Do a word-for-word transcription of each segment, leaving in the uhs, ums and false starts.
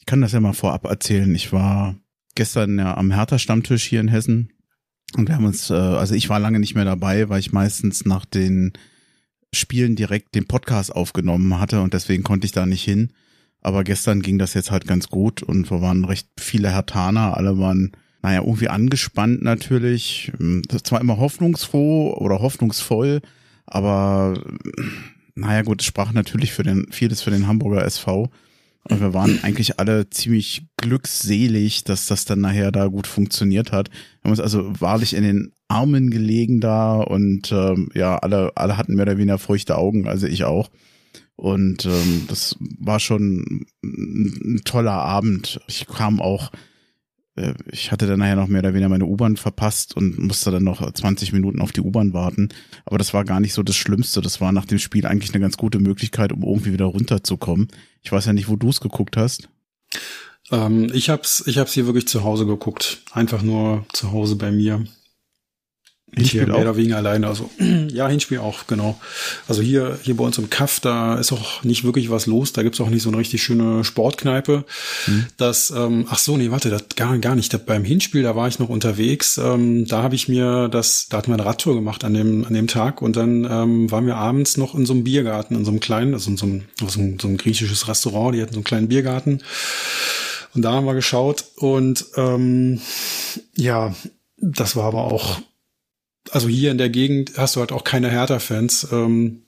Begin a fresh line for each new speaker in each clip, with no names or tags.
Ich kann das ja mal vorab erzählen. Ich war gestern ja am Hertha-Stammtisch hier in Hessen und wir haben uns, äh, also ich war lange nicht mehr dabei, weil ich meistens nach den Spielen direkt den Podcast aufgenommen hatte und deswegen konnte ich da nicht hin. Aber gestern ging das jetzt halt ganz gut und wir waren recht viele Herthaner, alle waren, naja, irgendwie angespannt natürlich. Das war immer hoffnungsfroh oder hoffnungsvoll, aber naja gut, es sprach natürlich für den, vieles für den Hamburger S V. Und wir waren eigentlich alle ziemlich glückselig, dass das dann nachher da gut funktioniert hat. Wir haben uns also wahrlich in den Armen gelegen da und ähm, ja, alle alle hatten mehr oder weniger feuchte Augen, also ich auch. Und ähm, das war schon ein, ein toller Abend. Ich kam auch, äh, ich hatte dann nachher noch mehr oder weniger meine U-Bahn verpasst und musste dann noch zwanzig Minuten auf die U-Bahn warten. Aber das war gar nicht so das Schlimmste. Das war nach dem Spiel eigentlich eine ganz gute Möglichkeit, um irgendwie wieder runterzukommen. Ich weiß ja nicht, wo du es geguckt hast.
Ähm, ich hab's, ich hab's hier wirklich zu Hause geguckt. Einfach nur zu Hause bei mir.
Hinspiel
hier mehr
auch?
oder weniger alleine. Also ja, Hinspiel auch, genau. Also hier hier bei uns im Kaff, da ist auch nicht wirklich was los. Da gibt's auch nicht so eine richtig schöne Sportkneipe. Hm. Das, ähm, ach so, nee, warte, das gar gar nicht. Das, beim Hinspiel, da war ich noch unterwegs. Ähm, da habe ich mir das, da hatten wir eine Radtour gemacht an dem an dem Tag und dann ähm, waren wir abends noch in so einem Biergarten, in so einem kleinen, also in so einem, so einem, so einem griechisches Restaurant. Die hatten so einen kleinen Biergarten und da haben wir geschaut und ähm, ja, das war aber auch. Also hier in der Gegend hast du halt auch keine Hertha-Fans. Ähm,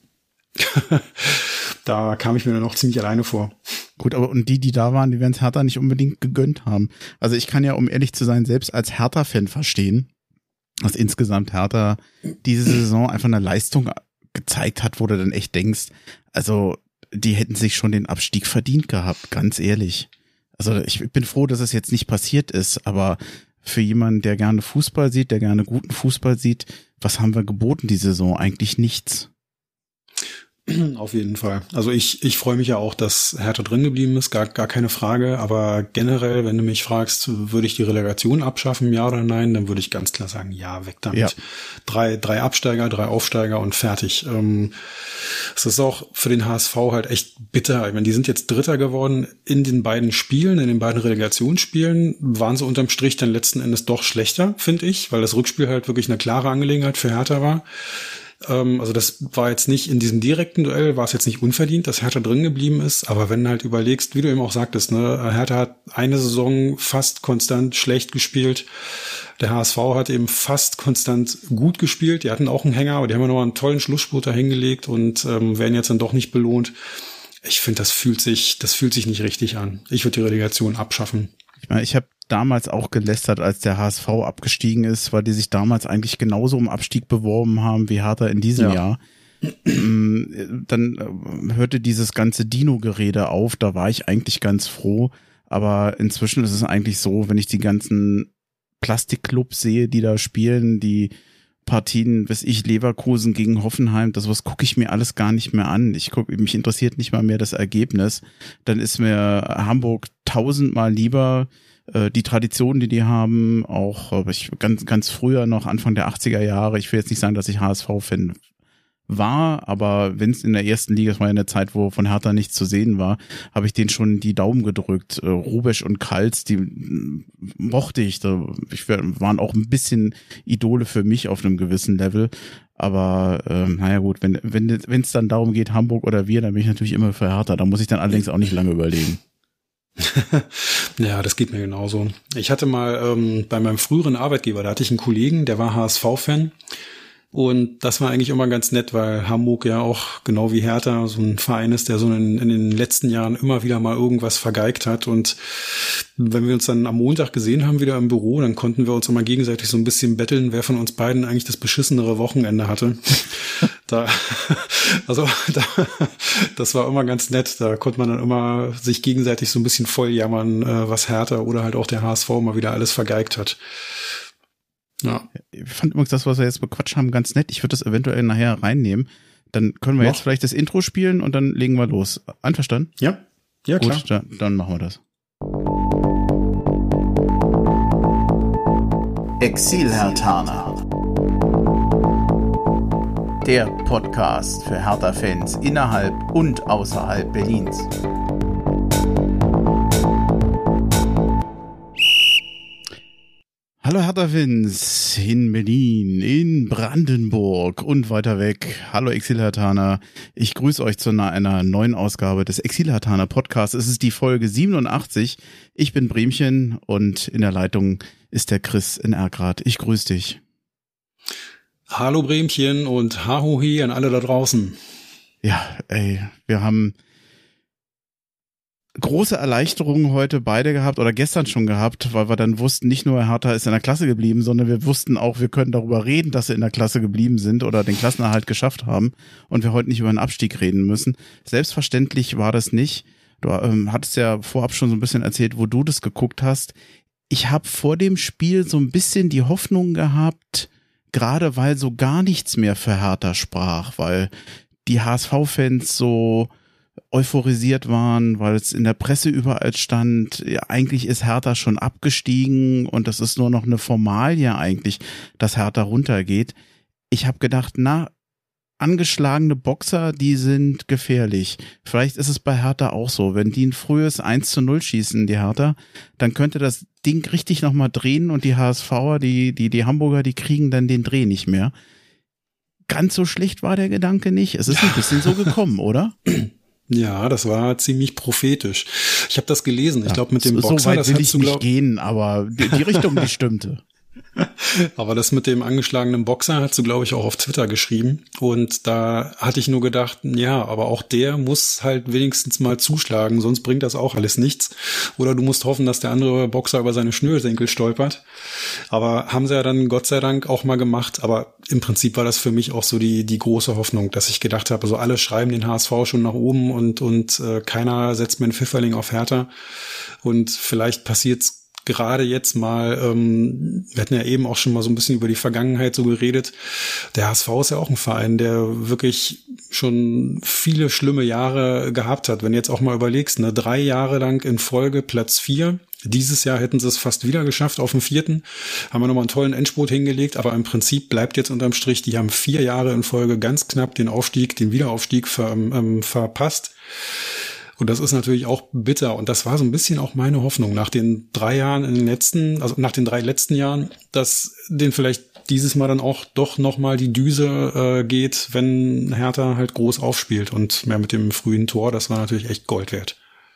da kam ich mir dann auch ziemlich alleine vor.
Gut, aber und die, die da waren, die werden es Hertha nicht unbedingt gegönnt haben. Also ich kann ja, um ehrlich zu sein, selbst als Hertha-Fan verstehen, dass insgesamt Hertha diese Saison einfach eine Leistung gezeigt hat, wo du dann echt denkst, also die hätten sich schon den Abstieg verdient gehabt, ganz ehrlich. Also ich bin froh, dass es jetzt nicht passiert ist, aber für jemanden, der gerne Fußball sieht, der gerne guten Fußball sieht, was haben wir geboten die Saison? Eigentlich nichts.
Auf jeden Fall. Also ich ich freue mich ja auch, dass Hertha drin geblieben ist, gar gar keine Frage. Aber generell, wenn du mich fragst, würde ich die Relegation abschaffen, ja oder nein, dann würde ich ganz klar sagen, ja, weg damit. Ja. Drei drei Absteiger, drei Aufsteiger und fertig. Ähm, es ist auch für den H S V halt echt bitter. Ich meine, die sind jetzt Dritter geworden in den beiden Spielen, in den beiden Relegationsspielen. Waren sie unterm Strich dann letzten Endes doch schlechter, finde ich, weil das Rückspiel halt wirklich eine klare Angelegenheit für Hertha war. Also das war jetzt nicht in diesem direkten Duell, war es jetzt nicht unverdient, dass Hertha drin geblieben ist, aber wenn du halt überlegst, wie du eben auch sagtest, ne, Hertha hat eine Saison fast konstant schlecht gespielt, der H S V hat eben fast konstant gut gespielt, die hatten auch einen Hänger, aber die haben ja noch einen tollen Schlussspurt da hingelegt und ähm, werden jetzt dann doch nicht belohnt. Ich finde, das fühlt sich, das fühlt sich nicht richtig an. Ich würde die Relegation abschaffen.
Ich meine, ich habe damals auch gelästert, als der H S V abgestiegen ist, weil die sich damals eigentlich genauso um Abstieg beworben haben wie Hertha in diesem ja. Jahr. Dann hörte dieses ganze Dino-Gerede auf, da war ich eigentlich ganz froh, aber inzwischen ist es eigentlich so, wenn ich die ganzen Plastikclubs sehe, die da spielen, die Partien, weiß ich, Leverkusen gegen Hoffenheim, das was gucke ich mir alles gar nicht mehr an. Ich guck, mich interessiert nicht mal mehr das Ergebnis. Dann ist mir Hamburg tausendmal lieber. Die Tradition, die die haben, auch ich ganz ganz früher noch Anfang der achtziger Jahre, ich will jetzt nicht sagen, dass ich H S V-Fan war, aber wenn es in der ersten Liga, das war ja eine Zeit, wo von Hertha nichts zu sehen war, habe ich denen schon die Daumen gedrückt. Rubesch und Kals, die mochte ich, da ich waren auch ein bisschen Idole für mich auf einem gewissen Level, aber ähm, naja gut, wenn wenn wenn es dann darum geht, Hamburg oder wir, dann bin ich natürlich immer für Hertha, da muss ich dann allerdings auch nicht lange überlegen.
Ja, das geht mir genauso. Ich hatte mal ähm, bei meinem früheren Arbeitgeber, da hatte ich einen Kollegen, der war H S V-Fan und das war eigentlich immer ganz nett, weil Hamburg ja auch genau wie Hertha so ein Verein ist, der so in, in den letzten Jahren immer wieder mal irgendwas vergeigt hat und wenn wir uns dann am Montag gesehen haben wieder im Büro, dann konnten wir uns immer gegenseitig so ein bisschen betteln, wer von uns beiden eigentlich das beschissenere Wochenende hatte. Da, also da, das war immer ganz nett. Da konnte man dann immer sich gegenseitig so ein bisschen voll jammern, was Hertha oder halt auch der H S V mal wieder alles vergeigt hat. Ja.
Ich fand übrigens das, was wir jetzt bequatscht haben, ganz nett. Ich würde das eventuell nachher reinnehmen. Dann können wir Noch? jetzt vielleicht das Intro spielen und dann legen wir los. Einverstanden?
Ja, ja klar.
Gut, dann, dann machen wir das.
Exil-Herthaner. Der Podcast für Hertha-Fans innerhalb und außerhalb Berlins.
Hallo Hertha Vince in Berlin, in Brandenburg und weiter weg. Hallo Exil-Herthaner. Ich grüße euch zu einer neuen Ausgabe des Exil-Herthaner Podcasts. Es ist die Folge siebenundachtzig. Ich bin Bremchen und in der Leitung ist der Chris in Erkrath. Ich grüße dich.
Hallo Bremchen und Hahohi an alle da draußen.
Ja, ey, wir haben große Erleichterungen heute beide gehabt oder gestern schon gehabt, weil wir dann wussten, nicht nur Hertha ist in der Klasse geblieben, sondern wir wussten auch, wir können darüber reden, dass sie in der Klasse geblieben sind oder den Klassenerhalt geschafft haben und wir heute nicht über einen Abstieg reden müssen. Selbstverständlich war das nicht. Du ähm, hattest ja vorab schon so ein bisschen erzählt, wo du das geguckt hast. Ich habe vor dem Spiel so ein bisschen die Hoffnung gehabt, gerade weil so gar nichts mehr für Hertha sprach, weil die H S V-Fans so euphorisiert waren, weil es in der Presse überall stand, ja, eigentlich ist Hertha schon abgestiegen und das ist nur noch eine Formalie eigentlich, dass Hertha runtergeht. Ich habe gedacht, na, angeschlagene Boxer, die sind gefährlich. Vielleicht ist es bei Hertha auch so. Wenn die ein frühes eins zu null schießen, die Hertha, dann könnte das Ding richtig nochmal drehen und die HSVer, die, die, die Hamburger, die kriegen dann den Dreh nicht mehr. Ganz so schlecht war der Gedanke nicht. Es ist ein bisschen so gekommen, oder?
Ja, das war ziemlich prophetisch. Ich habe das gelesen. Ich glaube, mit dem Boxer,
so weit
das
will
hast
ich
du
nicht
glaub...
gehen, aber die, die Richtung, die stimmte.
Aber das mit dem angeschlagenen Boxer hast du, glaube ich, auch auf Twitter geschrieben. Und da hatte ich nur gedacht, ja, aber auch der muss halt wenigstens mal zuschlagen, sonst bringt das auch alles nichts. Oder du musst hoffen, dass der andere Boxer über seine Schnürsenkel stolpert. Aber haben sie ja dann Gott sei Dank auch mal gemacht. Aber im Prinzip war das für mich auch so die die große Hoffnung, dass ich gedacht habe, also alle schreiben den H S V schon nach oben und und äh, keiner setzt mir einen Pfifferling auf Hertha. Und vielleicht passiert's gerade jetzt mal, ähm, wir hatten ja eben auch schon mal so ein bisschen über die Vergangenheit so geredet, der H S V ist ja auch ein Verein, der wirklich schon viele schlimme Jahre gehabt hat. Wenn du jetzt auch mal überlegst, ne, drei Jahre lang in Folge Platz vier, dieses Jahr hätten sie es fast wieder geschafft auf dem vierten, haben wir nochmal einen tollen Endspurt hingelegt, aber im Prinzip bleibt jetzt unterm Strich, die haben vier Jahre in Folge ganz knapp den Aufstieg, den Wiederaufstieg ver, ähm, verpasst. Und das ist natürlich auch bitter. Und das war so ein bisschen auch meine Hoffnung nach den drei Jahren in den letzten, also nach den drei letzten Jahren, dass denen vielleicht dieses Mal dann auch doch nochmal die Düse äh, geht, wenn Hertha halt groß aufspielt. Und mehr mit dem frühen Tor, das war natürlich echt Gold wert.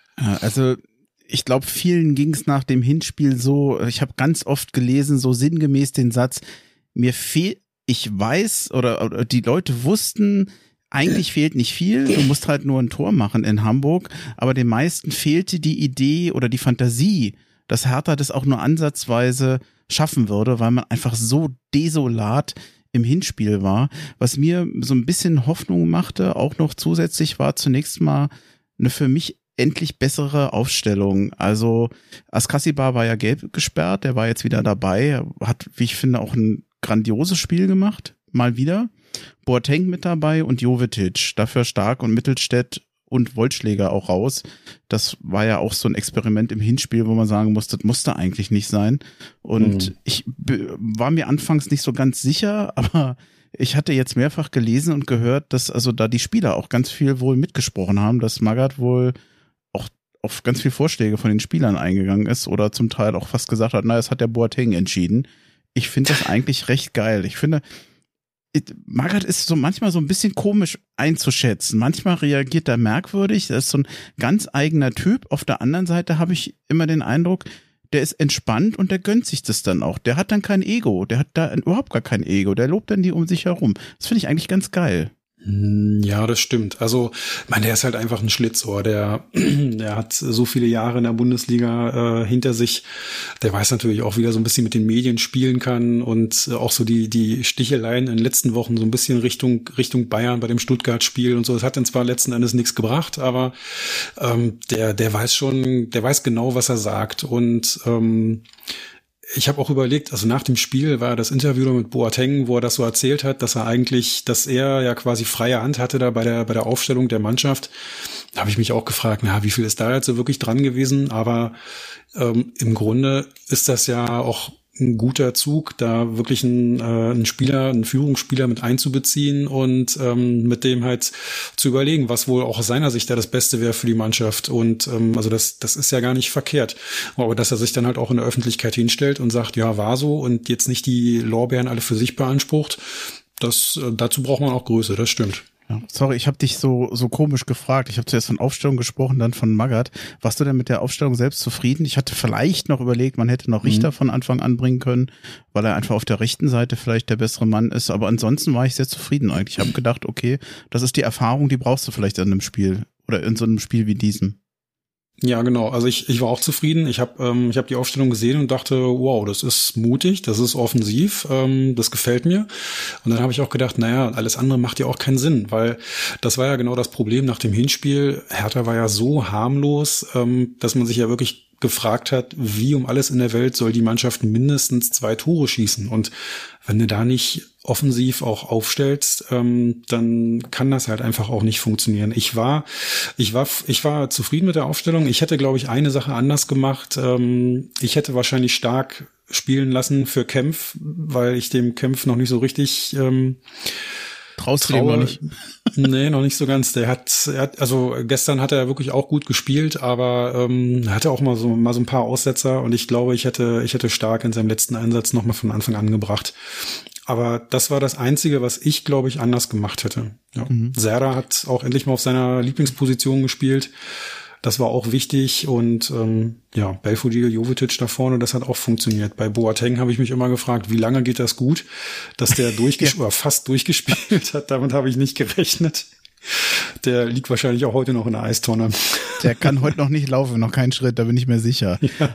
Also ich glaube, vielen ging es nach dem Hinspiel so, ich habe ganz oft gelesen, so sinngemäß den Satz, mir fehlt, ich weiß oder, oder die Leute wussten, eigentlich fehlt nicht viel, du musst halt nur ein Tor machen in Hamburg, aber den meisten fehlte die Idee oder die Fantasie, dass Hertha das auch nur ansatzweise schaffen würde, weil man einfach so desolat im Hinspiel war. Was mir so ein bisschen Hoffnung machte, auch noch zusätzlich, war zunächst mal eine für mich endlich bessere Aufstellung. Also Askasibar war ja gelb gesperrt, der war jetzt wieder dabei, hat, wie ich finde, auch ein grandioses Spiel gemacht, mal wieder. Boateng mit dabei und Jovetic, dafür Stark und Mittelstädt und Wollschläger auch raus. Das war ja auch so ein Experiment im Hinspiel, wo man sagen musste, das musste eigentlich nicht sein. Und mhm. ich b- war mir anfangs nicht so ganz sicher, aber ich hatte jetzt mehrfach gelesen und gehört, dass also da die Spieler auch ganz viel wohl mitgesprochen haben, dass Magath wohl auch auf ganz viele Vorschläge von den Spielern eingegangen ist oder zum Teil auch fast gesagt hat, na, das hat der Boateng entschieden. Ich finde das eigentlich recht geil. Ich finde, Magath ist so manchmal so ein bisschen komisch einzuschätzen. Manchmal reagiert er merkwürdig. Er ist so ein ganz eigener Typ. Auf der anderen Seite habe ich immer den Eindruck, der ist entspannt und der gönnt sich das dann auch. Der hat dann kein Ego. Der hat da überhaupt gar kein Ego. Der lobt dann die um sich herum. Das finde ich eigentlich ganz geil.
Ja, das stimmt. Also, ich meine, der ist halt einfach ein Schlitzohr. Der, der hat so viele Jahre in der Bundesliga äh, hinter sich. Der weiß natürlich auch, wie er so ein bisschen mit den Medien spielen kann und äh, auch so die die Sticheleien in den letzten Wochen so ein bisschen Richtung Richtung Bayern bei dem Stuttgart-Spiel und so. Das hat dann zwar letzten Endes nichts gebracht, aber ähm, der der weiß schon, der weiß genau, was er sagt und ähm, ich habe auch überlegt, also nach dem Spiel war das Interview mit Boateng, wo er das so erzählt hat, dass er eigentlich, dass er ja quasi freie Hand hatte da bei der bei der Aufstellung der Mannschaft. Da habe ich mich auch gefragt, na, wie viel ist da jetzt so wirklich dran gewesen? Aber ähm, im Grunde ist das ja auch ein guter Zug, da wirklich einen, äh, einen Spieler, einen Führungsspieler mit einzubeziehen und ähm, mit dem halt zu überlegen, was wohl auch aus seiner Sicht da das Beste wäre für die Mannschaft. Und ähm, also das, das ist ja gar nicht verkehrt. Aber dass er sich dann halt auch in der Öffentlichkeit hinstellt und sagt, ja, war so und jetzt nicht die Lorbeeren alle für sich beansprucht, das äh, dazu braucht man auch Größe, das stimmt.
Ja, sorry, ich habe dich so so komisch gefragt. Ich habe zuerst von Aufstellung gesprochen, dann von Magath. Warst du denn mit der Aufstellung selbst zufrieden? Ich hatte vielleicht noch überlegt, man hätte noch Richter mhm. von Anfang an bringen können, weil er einfach auf der rechten Seite vielleicht der bessere Mann ist. Aber ansonsten war ich sehr zufrieden eigentlich. Ich habe gedacht, okay, das ist die Erfahrung, die brauchst du vielleicht in einem Spiel oder in so einem Spiel wie diesem.
Ja, genau. Also ich ich war auch zufrieden. Ich habe ähm, ich habe die Aufstellung gesehen und dachte, wow, das ist mutig, das ist offensiv, ähm, das gefällt mir. Und dann habe ich auch gedacht, naja, alles andere macht ja auch keinen Sinn, weil das war ja genau das Problem nach dem Hinspiel. Hertha war ja so harmlos, ähm, dass man sich ja wirklich gefragt hat, wie um alles in der Welt soll die Mannschaft mindestens zwei Tore schießen. Und wenn du da nicht offensiv auch aufstellst, ähm, dann kann das halt einfach auch nicht funktionieren. Ich war, ich war, ich war zufrieden mit der Aufstellung. Ich hätte, glaube ich, eine Sache anders gemacht. Ähm, ich hätte wahrscheinlich Stark spielen lassen für Kempf, weil ich dem Kempf noch nicht so richtig ähm,
Traust du dem noch nicht?
Nee, noch nicht so ganz. Der hat, er hat, also gestern hat er wirklich auch gut gespielt, aber ähm, er hatte auch mal so mal so ein paar Aussetzer und ich glaube, ich hätte, ich hätte Stark in seinem letzten Einsatz nochmal von Anfang an gebracht. Aber das war das Einzige, was ich, glaube ich, anders gemacht hätte. Ja. Mhm. Serda hat auch endlich mal auf seiner Lieblingsposition gespielt. Das war auch wichtig und ähm, ja, Belfodil, Jovetic da vorne, das hat auch funktioniert. Bei Boateng habe ich mich immer gefragt, wie lange geht das gut, dass der durchgespielt ja. oder fast durchgespielt hat. Damit habe ich nicht gerechnet. Der liegt wahrscheinlich auch heute noch in der Eistonne.
Der kann heute noch nicht laufen, noch keinen Schritt, da bin ich mir sicher. Ja.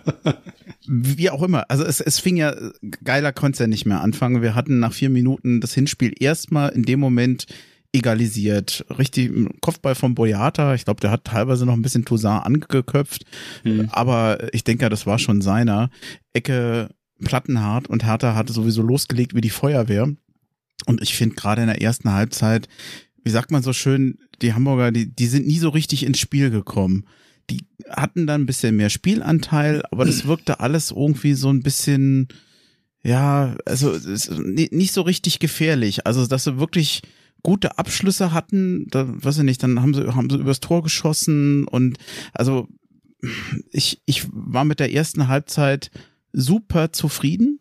Wie auch immer, also es, es fing ja, geiler konnte es ja nicht mehr anfangen. Wir hatten nach vier Minuten das Hinspiel erstmal in dem Moment egalisiert. Richtig Kopfball von Boyata. Ich glaube, der hat teilweise noch ein bisschen Toussaint angeköpft. Mhm. Aber ich denke, das war schon seiner. Ecke Plattenhardt und Hertha hatte sowieso losgelegt wie die Feuerwehr. Und ich finde gerade in der ersten Halbzeit, wie sagt man so schön, die Hamburger, die, die sind nie so richtig ins Spiel gekommen. Die hatten dann ein bisschen mehr Spielanteil, aber das wirkte alles irgendwie so ein bisschen, ja, also nicht so richtig gefährlich. Also, dass sie wirklich gute Abschlüsse hatten, da weiß ich nicht, dann haben sie haben sie übers Tor geschossen und also ich ich war mit der ersten Halbzeit super zufrieden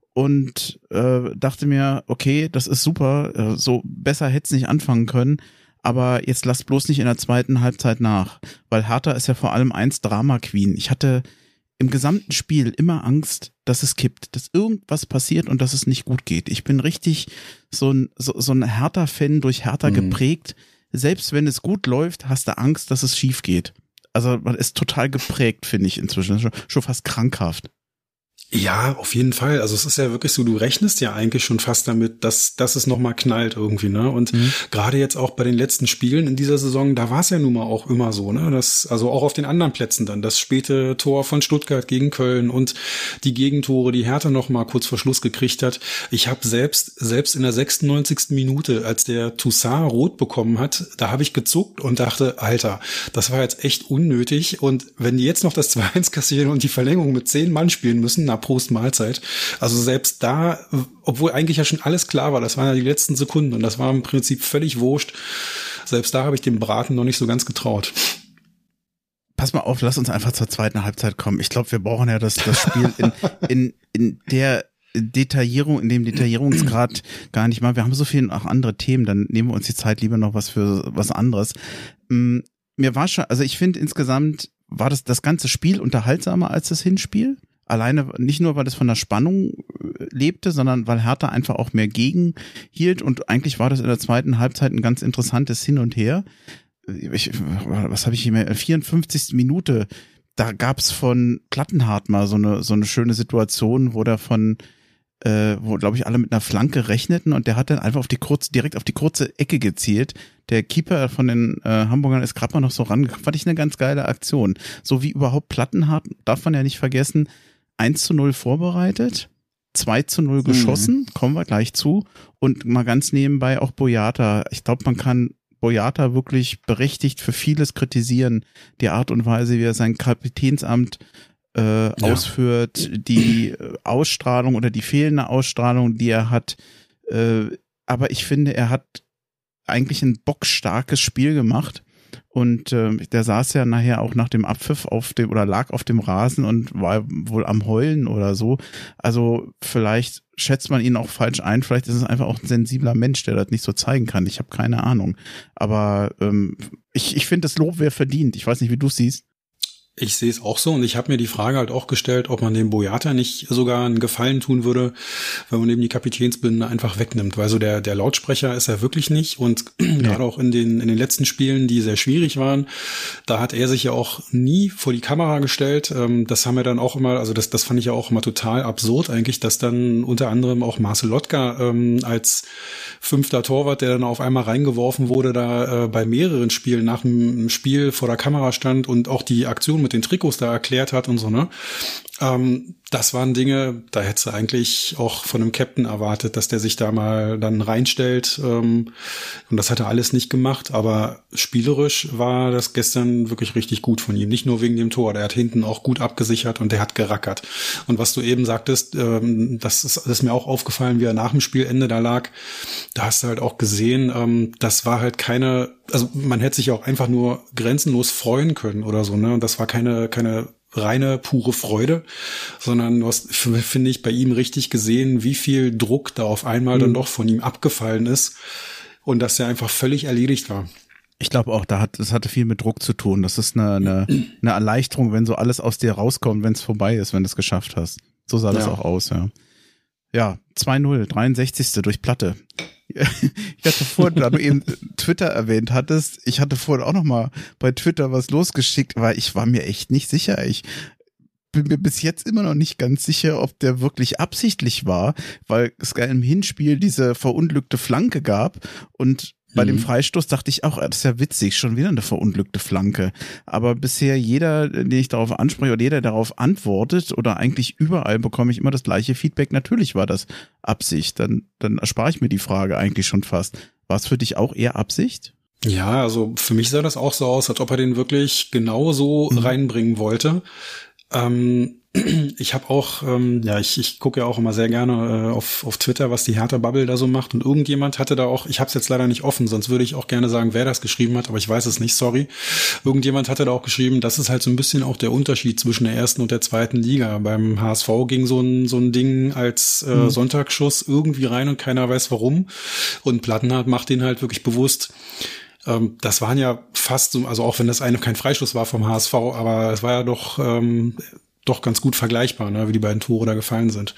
und äh, dachte mir, okay, das ist super, äh, so besser hätte es nicht anfangen können, aber jetzt lasst bloß nicht in der zweiten Halbzeit nach, weil Hertha ist ja vor allem eins Drama Queen. Ich hatte im gesamten Spiel immer Angst, dass es kippt, dass irgendwas passiert und dass es nicht gut geht. Ich bin richtig so ein, so, so ein Hertha-Fan durch Hertha mhm. geprägt. Selbst wenn es gut läuft, hast du Angst, dass es schief geht. Also man ist total geprägt, finde ich inzwischen. Schon, schon fast krankhaft.
Ja, auf jeden Fall. Also es ist ja wirklich so, du rechnest ja eigentlich schon fast damit, dass, dass es nochmal knallt irgendwie, ne? Und mhm. gerade jetzt auch bei den letzten Spielen in dieser Saison, da war es ja nun mal auch immer so, ne? Das, also auch auf den anderen Plätzen dann, das späte Tor von Stuttgart gegen Köln und die Gegentore, die Hertha noch mal kurz vor Schluss gekriegt hat. Ich habe selbst, selbst in der sechsundneunzigsten Minute, als der Toussaint rot bekommen hat, da habe ich gezuckt und dachte, Alter, das war jetzt echt unnötig. Und wenn die jetzt noch das zwei eins kassieren und die Verlängerung mit zehn Mann spielen müssen, na Prost Mahlzeit. Also selbst da, obwohl eigentlich ja schon alles klar war, das waren ja die letzten Sekunden und das war im Prinzip völlig wurscht, selbst da habe ich dem Braten noch nicht so ganz getraut.
Pass mal auf, lass uns einfach zur zweiten Halbzeit kommen. Ich glaube, wir brauchen ja das, das Spiel in, in, in der Detaillierung, in dem Detaillierungsgrad gar nicht mal. Wir haben so viele auch andere Themen, dann nehmen wir uns die Zeit lieber noch was für was anderes. Mir war schon, also ich finde insgesamt war das das ganze Spiel unterhaltsamer als das Hinspiel. Alleine nicht nur, weil es von der Spannung lebte, sondern weil Hertha einfach auch mehr gegenhielt und eigentlich war das in der zweiten Halbzeit ein ganz interessantes Hin und Her. Ich, was habe ich hier mehr? vierundfünfzigste Minute, da gab's von Plattenhardt mal so eine so eine schöne Situation, wo der von äh, wo glaube ich alle mit einer Flanke rechneten und der hat dann einfach auf die kurze direkt auf die kurze Ecke gezielt. Der Keeper von den äh, Hamburgern ist gerade mal noch so rangekommen. Fand ich eine ganz geile Aktion. So wie überhaupt Plattenhardt, darf man ja nicht vergessen, eins zu null vorbereitet, zwei zu null geschossen, mhm. kommen wir gleich zu. Und mal ganz nebenbei auch Boyata. Ich glaube, man kann Boyata wirklich berechtigt für vieles kritisieren. Die Art und Weise, wie er sein Kapitänsamt äh, ja. ausführt, die Ausstrahlung oder die fehlende Ausstrahlung, die er hat. Äh, aber ich finde, er hat eigentlich ein bockstarkes Spiel gemacht. Und äh, der saß ja nachher auch nach dem Abpfiff auf dem oder lag auf dem Rasen und war wohl am Heulen oder so. Also vielleicht schätzt man ihn auch falsch ein. Vielleicht ist es einfach auch ein sensibler Mensch, der das nicht so zeigen kann. Ich habe keine Ahnung. Aber ähm, ich, ich finde, das Lob wäre verdient. Ich weiß nicht, wie du es siehst.
Ich sehe es auch so und ich habe mir die Frage halt auch gestellt, ob man dem Boyata nicht sogar einen Gefallen tun würde, wenn man eben die Kapitänsbinde einfach wegnimmt, weil so der der Lautsprecher ist er wirklich nicht und ja. gerade auch in den in den letzten Spielen, die sehr schwierig waren, da hat er sich ja auch nie vor die Kamera gestellt. Das haben wir dann auch immer, also das das fand ich ja auch immer total absurd eigentlich, dass dann unter anderem auch Marcel Lotka ähm, als fünfter Torwart, der dann auf einmal reingeworfen wurde, da äh, bei mehreren Spielen nach dem Spiel vor der Kamera stand und auch die Aktion mit den Trikots da erklärt hat und so, ne? Ähm, das waren Dinge, da hättest du eigentlich auch von einem Captain erwartet, dass der sich da mal dann reinstellt. Ähm, und das hat er alles nicht gemacht, aber spielerisch war das gestern wirklich richtig gut von ihm. Nicht nur wegen dem Tor, der hat hinten auch gut abgesichert und der hat gerackert. Und was du eben sagtest, ähm, das, ist, das ist mir auch aufgefallen, wie er nach dem Spielende da lag. Da hast du halt auch gesehen, ähm, das war halt keine, also man hätte sich auch einfach nur grenzenlos freuen können oder so, ne? Und das war keine, keine reine, pure Freude, sondern du hast, finde ich, bei ihm richtig gesehen, wie viel Druck da auf einmal mhm. dann doch von ihm abgefallen ist und dass er einfach völlig erledigt war.
Ich glaube auch, da hat, das hatte viel mit Druck zu tun. Das ist eine, eine, eine Erleichterung, wenn so alles aus dir rauskommt, wenn es vorbei ist, wenn du es geschafft hast. So sah das ja auch aus, ja. Ja, zwei null, dreiundsechzigste durch Platte. Ich hatte vorhin, da du eben Twitter erwähnt hattest, ich hatte vorhin auch noch mal bei Twitter was losgeschickt, weil ich war mir echt nicht sicher. Ich bin mir bis jetzt immer noch nicht ganz sicher, ob der wirklich absichtlich war, weil es im Hinspiel diese verunglückte Flanke gab und bei dem Freistoß dachte ich auch, das ist ja witzig, schon wieder eine verunglückte Flanke. Aber bisher jeder, den ich darauf anspreche oder jeder, der darauf antwortet oder eigentlich überall bekomme ich immer das gleiche Feedback. Natürlich war das Absicht. Dann, dann erspare ich mir die Frage eigentlich schon fast. War es für dich auch eher Absicht?
Ja, also für mich sah das auch so aus, als ob er den wirklich genau so mhm. reinbringen wollte. Ähm, ich habe auch, ähm, ja, ich, ich gucke ja auch immer sehr gerne äh, auf, auf Twitter, was die Hertha-Bubble da so macht. Und irgendjemand hatte da auch, ich habe es jetzt leider nicht offen, sonst würde ich auch gerne sagen, wer das geschrieben hat, aber ich weiß es nicht, sorry. Irgendjemand hatte da auch geschrieben, das ist halt so ein bisschen auch der Unterschied zwischen der ersten und der zweiten Liga. Beim H S V ging so ein, so ein Ding als äh, mhm. Sonntagsschuss irgendwie rein und keiner weiß warum. Und Plattenhardt macht den halt wirklich bewusst. Das waren ja fast so, also auch wenn das eine kein Freistoß war vom H S V, aber es war ja doch ähm, doch ganz gut vergleichbar, ne, wie die beiden Tore da gefallen sind.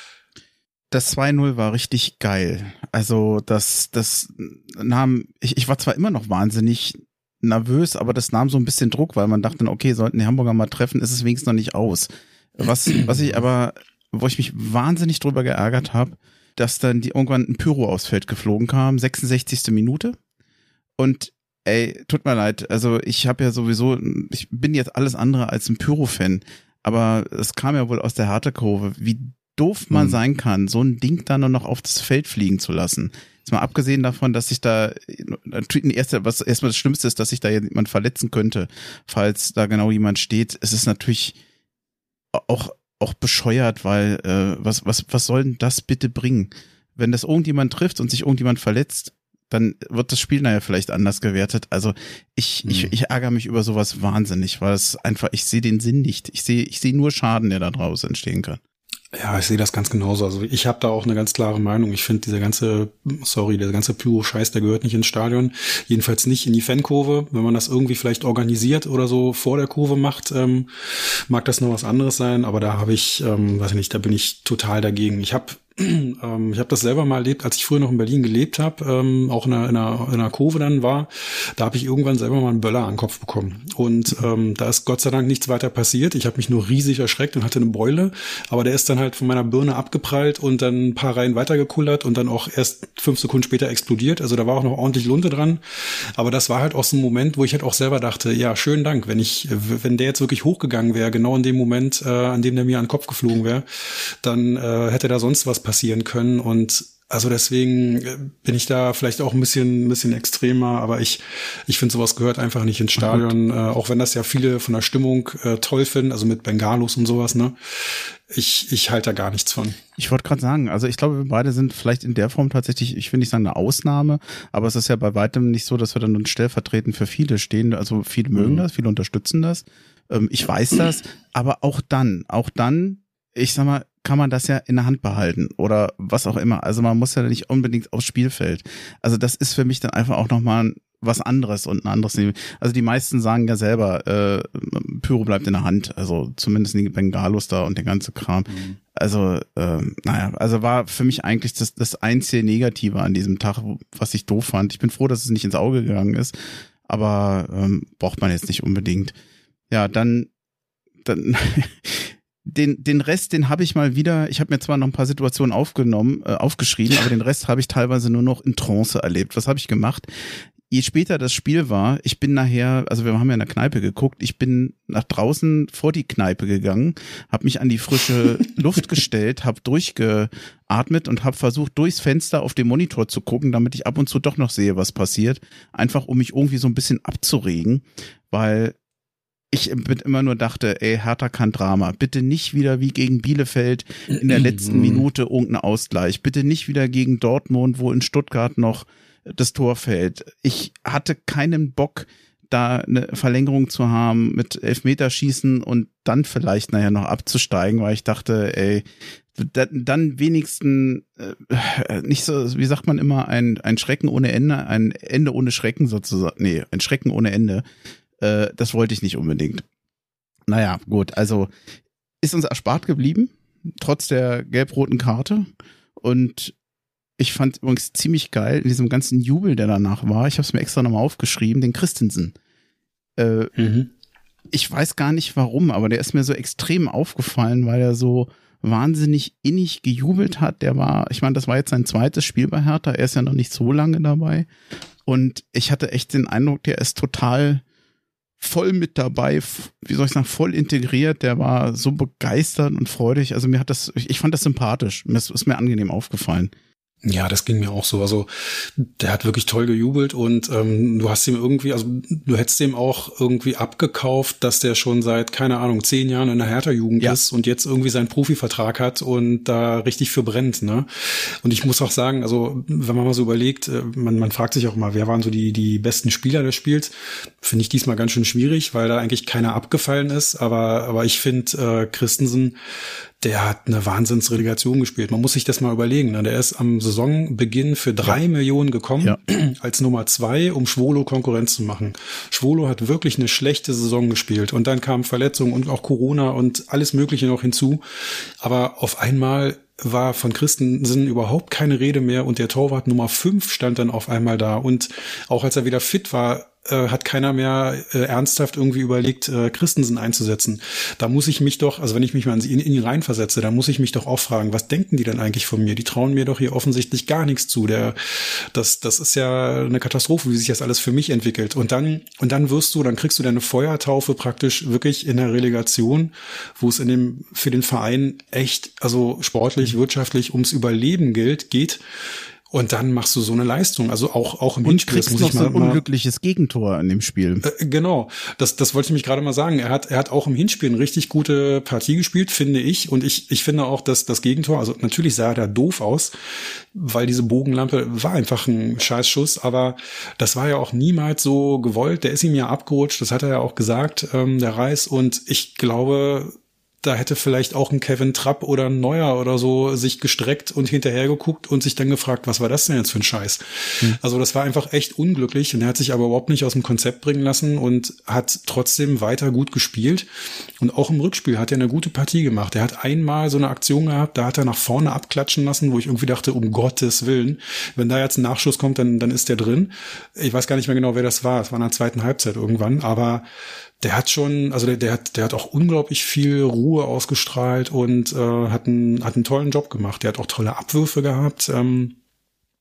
Das zwei null war richtig geil. Also das das nahm, ich, ich war zwar immer noch wahnsinnig nervös, aber das nahm so ein bisschen Druck, weil man dachte, okay, sollten die Hamburger mal treffen, ist es wenigstens noch nicht aus. Was was ich aber, wo ich mich wahnsinnig drüber geärgert habe, dass dann die irgendwann ein Pyro aufs Feld geflogen kam, sechsundsechzigste Minute. Und ey, tut mir leid, also ich habe ja sowieso, ich bin jetzt alles andere als ein Pyro-Fan, aber es kam ja wohl aus der Hertha-Kurve, wie doof man mhm. sein kann, so ein Ding dann nur noch auf das Feld fliegen zu lassen. Jetzt mal abgesehen davon, dass sich da, erste, was erstmal das Schlimmste ist, dass sich da jemand verletzen könnte, falls da genau jemand steht. Es ist natürlich auch auch bescheuert, weil äh, was was was soll denn das bitte bringen? Wenn das irgendjemand trifft und sich irgendjemand verletzt, dann wird das Spiel nachher vielleicht anders gewertet. Also ich, mhm. ich, ich ärgere mich über sowas wahnsinnig, weil es einfach, ich sehe den Sinn nicht. Ich sehe, ich sehe nur Schaden, der da draus entstehen kann.
Ja, ich sehe das ganz genauso. Also ich habe da auch eine ganz klare Meinung. Ich finde, dieser ganze, sorry, der ganze Pyro-Scheiß, der gehört nicht ins Stadion. Jedenfalls nicht in die Fankurve. Wenn man das irgendwie vielleicht organisiert oder so vor der Kurve macht, ähm, mag das noch was anderes sein. Aber da habe ich, ähm, weiß ich nicht, da bin ich total dagegen. Ich habe Ähm, ich habe das selber mal erlebt, als ich früher noch in Berlin gelebt habe, ähm, auch in einer, in, einer, in einer Kurve dann war, da habe ich irgendwann selber mal einen Böller an den Kopf bekommen. Und ähm, da ist Gott sei Dank nichts weiter passiert. Ich habe mich nur riesig erschreckt und hatte eine Beule, aber der ist dann halt von meiner Birne abgeprallt und dann ein paar Reihen weitergekullert und dann auch erst fünf Sekunden später explodiert. Also da war auch noch ordentlich Lunte dran. Aber das war halt auch so ein Moment, wo ich halt auch selber dachte, ja, schönen Dank, wenn ich, wenn der jetzt wirklich hochgegangen wäre, genau in dem Moment, äh, an dem der mir an den Kopf geflogen wäre, dann äh, hätte da sonst was passieren können und Also deswegen bin ich da vielleicht auch ein bisschen, ein bisschen extremer, aber ich, ich finde, sowas gehört einfach nicht ins Stadion, äh, auch wenn das ja viele von der Stimmung äh, toll finden, also mit Bengalos und sowas, ne? Ich, ich halte da gar nichts von.
Ich wollte gerade sagen, also ich glaube, wir beide sind vielleicht in der Form tatsächlich, ich will nicht sagen eine Ausnahme, aber es ist ja bei weitem nicht so, dass wir dann nun stellvertretend für viele stehen. Also viele mögen mhm. das, viele unterstützen das. Ähm, ich weiß das, aber auch dann, auch dann, ich sag mal, kann man das ja in der Hand behalten oder was auch immer. Also man muss ja nicht unbedingt aufs Spielfeld. Also das ist für mich dann einfach auch nochmal was anderes und ein anderes Niveau. Also die meisten sagen ja selber, äh, Pyro bleibt in der Hand. Also zumindest die Bengalos da und der ganze Kram. Mhm. Also, äh, naja, also war für mich eigentlich das, das einzige Negative an diesem Tag, was ich doof fand. Ich bin froh, dass es nicht ins Auge gegangen ist, aber ähm, braucht man jetzt nicht unbedingt. Ja, dann, dann Den, den Rest, den habe ich mal wieder, ich habe mir zwar noch ein paar Situationen aufgenommen, äh, aufgeschrieben, aber den Rest habe ich teilweise nur noch in Trance erlebt. Was habe ich gemacht? Je später das Spiel war, ich bin nachher, also wir haben ja in der Kneipe geguckt, ich bin nach draußen vor die Kneipe gegangen, habe mich an die frische Luft gestellt, habe durchgeatmet und habe versucht, durchs Fenster auf den Monitor zu gucken, damit ich ab und zu doch noch sehe, was passiert. Einfach, um mich irgendwie so ein bisschen abzuregen, weil ich immer nur dachte, ey, Hertha kann Drama. Bitte nicht wieder wie gegen Bielefeld in der letzten Minute irgendein Ausgleich. Bitte nicht wieder gegen Dortmund, wo in Stuttgart noch das Tor fällt. Ich hatte keinen Bock, da eine Verlängerung zu haben mit Elfmeterschießen und dann vielleicht nachher noch abzusteigen, weil ich dachte, ey, dann wenigstens äh, nicht so, wie sagt man immer, ein, ein Schrecken ohne Ende, ein Ende ohne Schrecken sozusagen. Nee, ein Schrecken ohne Ende. Das wollte ich nicht unbedingt. Naja, gut, also ist uns erspart geblieben, trotz der gelb-roten Karte. Und ich fand übrigens ziemlich geil, in diesem ganzen Jubel, der danach war, ich habe es mir extra nochmal aufgeschrieben, den Christensen. Äh, mhm. Ich weiß gar nicht warum, aber der ist mir so extrem aufgefallen, weil er so wahnsinnig innig gejubelt hat. Der war, ich meine, das war jetzt sein zweites Spiel bei Hertha, er ist ja noch nicht so lange dabei. Und ich hatte echt den Eindruck, der ist total voll mit dabei, wie soll ich sagen, voll integriert, der war so begeistert und freudig, also mir hat das, ich, ich fand das sympathisch, das ist mir angenehm aufgefallen.
Ja, das ging mir auch so. Also der hat wirklich toll gejubelt und ähm, du hast ihm irgendwie, also du hättest ihm auch irgendwie abgekauft, dass der schon seit, keine Ahnung, zehn Jahren in der Hertha-Jugend ja. ist und jetzt irgendwie seinen Profivertrag hat und da richtig für brennt, ne? Und ich muss auch sagen, also wenn man mal so überlegt, man, man fragt sich auch mal, wer waren so die die besten Spieler des Spiels? Finde ich diesmal ganz schön schwierig, weil da eigentlich keiner abgefallen ist. Aber aber ich finde äh, Christensen, der hat eine Wahnsinnsrelegation gespielt. Man muss sich das mal überlegen. Ne? Der ist am Saisonbeginn für drei ja. Millionen gekommen, ja. als Nummer zwei, um Schwolo Konkurrenz zu machen. Schwolo hat wirklich eine schlechte Saison gespielt. Und dann kamen Verletzungen und auch Corona und alles Mögliche noch hinzu. Aber auf einmal war von Christensen überhaupt keine Rede mehr und der Torwart Nummer fünf stand dann auf einmal da. Und auch als er wieder fit war, äh, hat keiner mehr äh, ernsthaft irgendwie überlegt, äh, Christensen einzusetzen. Da muss ich mich doch, also wenn ich mich mal in, in ihn reinversetze, da muss ich mich doch auch fragen, was denken die denn eigentlich von mir? Die trauen mir doch hier offensichtlich gar nichts zu. Der, das, das ist ja eine Katastrophe, wie sich das alles für mich entwickelt. Und dann, und dann wirst du, dann kriegst du deine Feuertaufe praktisch wirklich in der Relegation, wo es in dem, für den Verein echt, also sportlich, wirtschaftlich ums Überleben gilt, geht. Und dann machst du so eine Leistung, also auch auch im
und
Hinspiel.
Kriegst das muss noch ich mal, so ein unglückliches Gegentor in dem Spiel.
Äh, genau, das das wollte ich mich gerade mal sagen. Er hat er hat auch im Hinspiel eine richtig gute Partie gespielt, finde ich. Und ich ich finde auch, dass das Gegentor, also natürlich sah er da doof aus, weil diese Bogenlampe war einfach ein Scheißschuss. Aber das war ja auch niemals so gewollt. Der ist ihm ja abgerutscht, das hat er ja auch gesagt, ähm, der Reis. Und ich glaube, da hätte vielleicht auch ein Kevin Trapp oder ein Neuer oder so sich gestreckt und hinterher geguckt und sich dann gefragt, was war das denn jetzt für ein Scheiß? Hm. Also das war einfach echt unglücklich und er hat sich aber überhaupt nicht aus dem Konzept bringen lassen und hat trotzdem weiter gut gespielt. Und auch im Rückspiel hat er eine gute Partie gemacht. Er hat einmal so eine Aktion gehabt, da hat er nach vorne abklatschen lassen, wo ich irgendwie dachte, um Gottes Willen, wenn da jetzt ein Nachschuss kommt, dann, dann ist der drin. Ich weiß gar nicht mehr genau, wer das war. Es war in der zweiten Halbzeit irgendwann, aber der hat schon, also der, der hat, der hat auch unglaublich viel Ruhe ausgestrahlt und äh, hat einen, hat einen tollen Job gemacht. Der hat auch tolle Abwürfe gehabt. Ähm,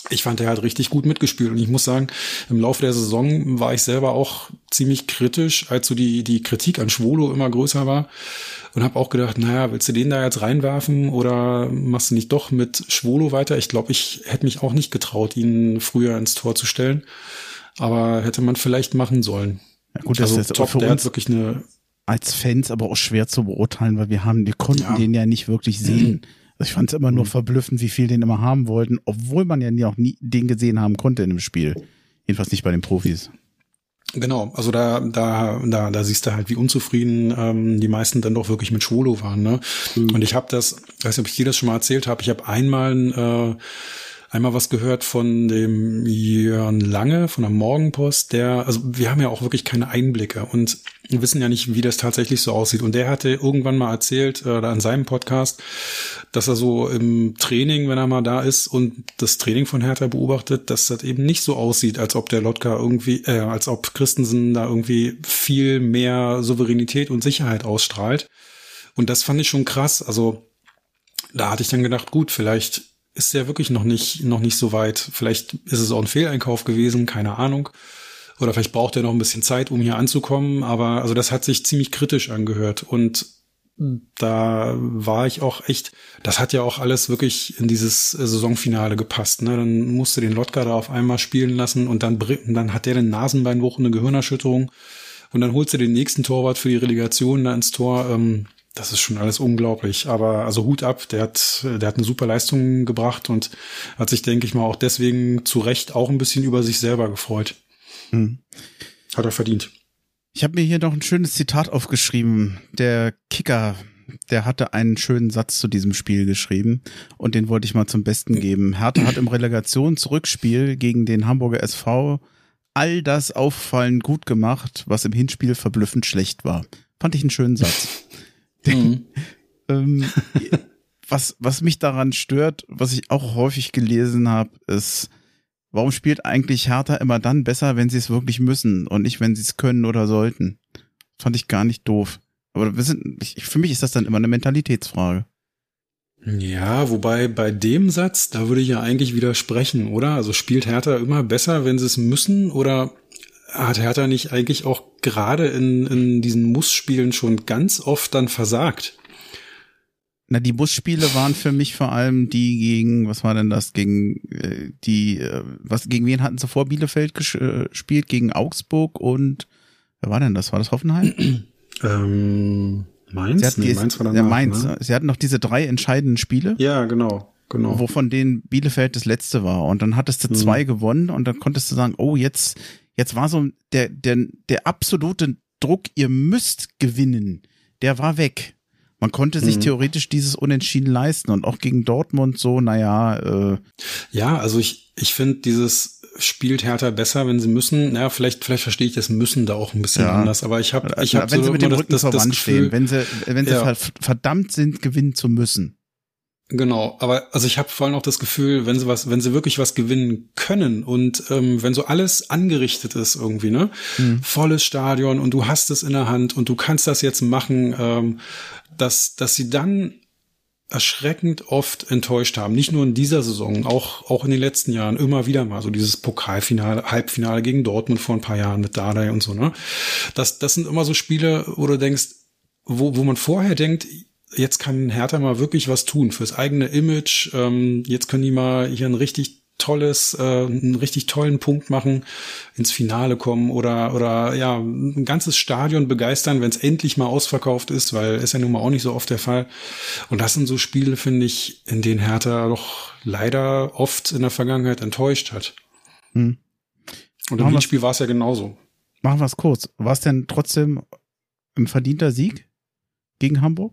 ich fand, der hat richtig gut mitgespielt. Und ich muss sagen, im Laufe der Saison war ich selber auch ziemlich kritisch, als so die, die Kritik an Schwolo immer größer war. Und habe auch gedacht, naja, willst du den da jetzt reinwerfen oder machst du nicht doch mit Schwolo weiter? Ich glaube, ich hätte mich auch nicht getraut, ihn früher ins Tor zu stellen. Aber hätte man vielleicht machen sollen.
Ja, gut,
also
das ist
top,
für
der
uns
hat wirklich eine...
als Fans aber auch schwer zu beurteilen, weil wir haben, wir konnten ja. den ja nicht wirklich sehen. Also ich fand es immer nur verblüffend, wie viel den immer haben wollten, obwohl man ja nie auch nie den gesehen haben konnte in dem Spiel. Jedenfalls nicht bei den Profis.
Genau, also da da da da siehst du halt, wie unzufrieden ähm, die meisten dann doch wirklich mit Schwolo waren, ne? Mhm. Und ich habe das, ich weiß nicht, ob ich dir das schon mal erzählt habe, ich habe einmal äh, einmal was gehört von dem Jörn Lange von der Morgenpost, der, also wir haben ja auch wirklich keine Einblicke und wir wissen ja nicht, wie das tatsächlich so aussieht. Und der hatte irgendwann mal erzählt, äh, an seinem Podcast, dass er so im Training, wenn er mal da ist und das Training von Hertha beobachtet, dass das eben nicht so aussieht, als ob der Lotka irgendwie, äh, als ob Christensen da irgendwie viel mehr Souveränität und Sicherheit ausstrahlt. Und das fand ich schon krass. Also da hatte ich dann gedacht, gut, vielleicht ist der wirklich noch nicht, noch nicht so weit. Vielleicht ist es auch ein Fehleinkauf gewesen, keine Ahnung. Oder vielleicht braucht er noch ein bisschen Zeit, um hier anzukommen. Aber also das hat sich ziemlich kritisch angehört. Und da war ich auch echt, das hat ja auch alles wirklich in dieses Saisonfinale gepasst. Ne? Dann musste den Lotka da auf einmal spielen lassen und dann, dann hat der den Nasenbeinbruch, eine Gehirnerschütterung. Und dann holst du den nächsten Torwart für die Relegation da ins Tor. Ähm, Das ist schon alles unglaublich, aber also Hut ab, der hat, der hat eine super Leistung gebracht und hat sich, denke ich mal, auch deswegen zu Recht auch ein bisschen über sich selber gefreut. Hm. Hat er verdient.
Ich habe mir hier noch ein schönes Zitat aufgeschrieben. Der Kicker, der hatte einen schönen Satz zu diesem Spiel geschrieben und den wollte ich mal zum Besten geben. Hertha hat im Relegationsrückspiel gegen den Hamburger S V all das auffallend gut gemacht, was im Hinspiel verblüffend schlecht war. Fand ich einen schönen Satz. Mhm. ähm, was, was mich daran stört, was ich auch häufig gelesen habe, ist, warum spielt eigentlich Hertha immer dann besser, wenn sie es wirklich müssen und nicht, wenn sie es können oder sollten? Fand ich gar nicht doof. Aber wir sind, ich, für mich ist das dann immer eine Mentalitätsfrage.
Ja, wobei bei dem Satz, da würde ich ja eigentlich widersprechen, oder? Also spielt Hertha immer besser, wenn sie es müssen, oder hat Hertha nicht eigentlich auch gerade in, in diesen Muss-Spielen schon ganz oft dann versagt?
Na, die Muss-Spiele waren für mich vor allem die gegen, was war denn das, gegen äh, die, äh, was, gegen wen hatten sie vor Bielefeld gespielt? Äh, gegen Augsburg und, wer war denn das? War das Hoffenheim?
ähm, Mainz?
Nee,
die, Mainz war danach,
ja, Mainz.
Ne?
Sie hatten noch diese drei entscheidenden Spiele.
Ja, genau. Genau.
Wovon denen Bielefeld das letzte war. Und dann hattest du zwei mhm. gewonnen und dann konntest du sagen, oh, jetzt, jetzt war so der, der, der absolute Druck, ihr müsst gewinnen, der war weg. Man konnte sich mhm. theoretisch dieses Unentschieden leisten und auch gegen Dortmund so, naja. Äh
ja, also ich, ich finde dieses spielt Hertha besser, wenn sie müssen. Naja, vielleicht, vielleicht verstehe ich das Müssen da auch ein bisschen ja. anders, aber ich habe, ich habe
wenn
so
sie mit dem Rücken
das,
zur
das
Wand
Gefühl,
stehen, wenn sie, wenn sie
ja.
verdammt sind, gewinnen zu müssen.
Genau, aber also ich habe vor allem auch das Gefühl, wenn sie was, wenn sie wirklich was gewinnen können und ähm, wenn so alles angerichtet ist irgendwie, ne, mhm. volles Stadion und du hast es in der Hand und du kannst das jetzt machen, ähm, dass dass sie dann erschreckend oft enttäuscht haben, nicht nur in dieser Saison, auch auch in den letzten Jahren immer wieder mal so dieses Pokalfinale, Halbfinale gegen Dortmund vor ein paar Jahren mit Dardai und so, ne, das das sind immer so Spiele, wo du denkst, wo wo man vorher denkt, jetzt kann Hertha mal wirklich was tun fürs eigene Image. Ähm, jetzt können die mal hier ein richtig tolles, äh, einen richtig tollen Punkt machen, ins Finale kommen oder oder ja ein ganzes Stadion begeistern, wenn es endlich mal ausverkauft ist, weil ist ja nun mal auch nicht so oft der Fall. Und das sind so Spiele, finde ich, in denen Hertha doch leider oft in der Vergangenheit enttäuscht hat. Hm. Und im Hinspiel war es ja genauso.
Machen wir es kurz. War es denn trotzdem ein verdienter Sieg gegen Hamburg?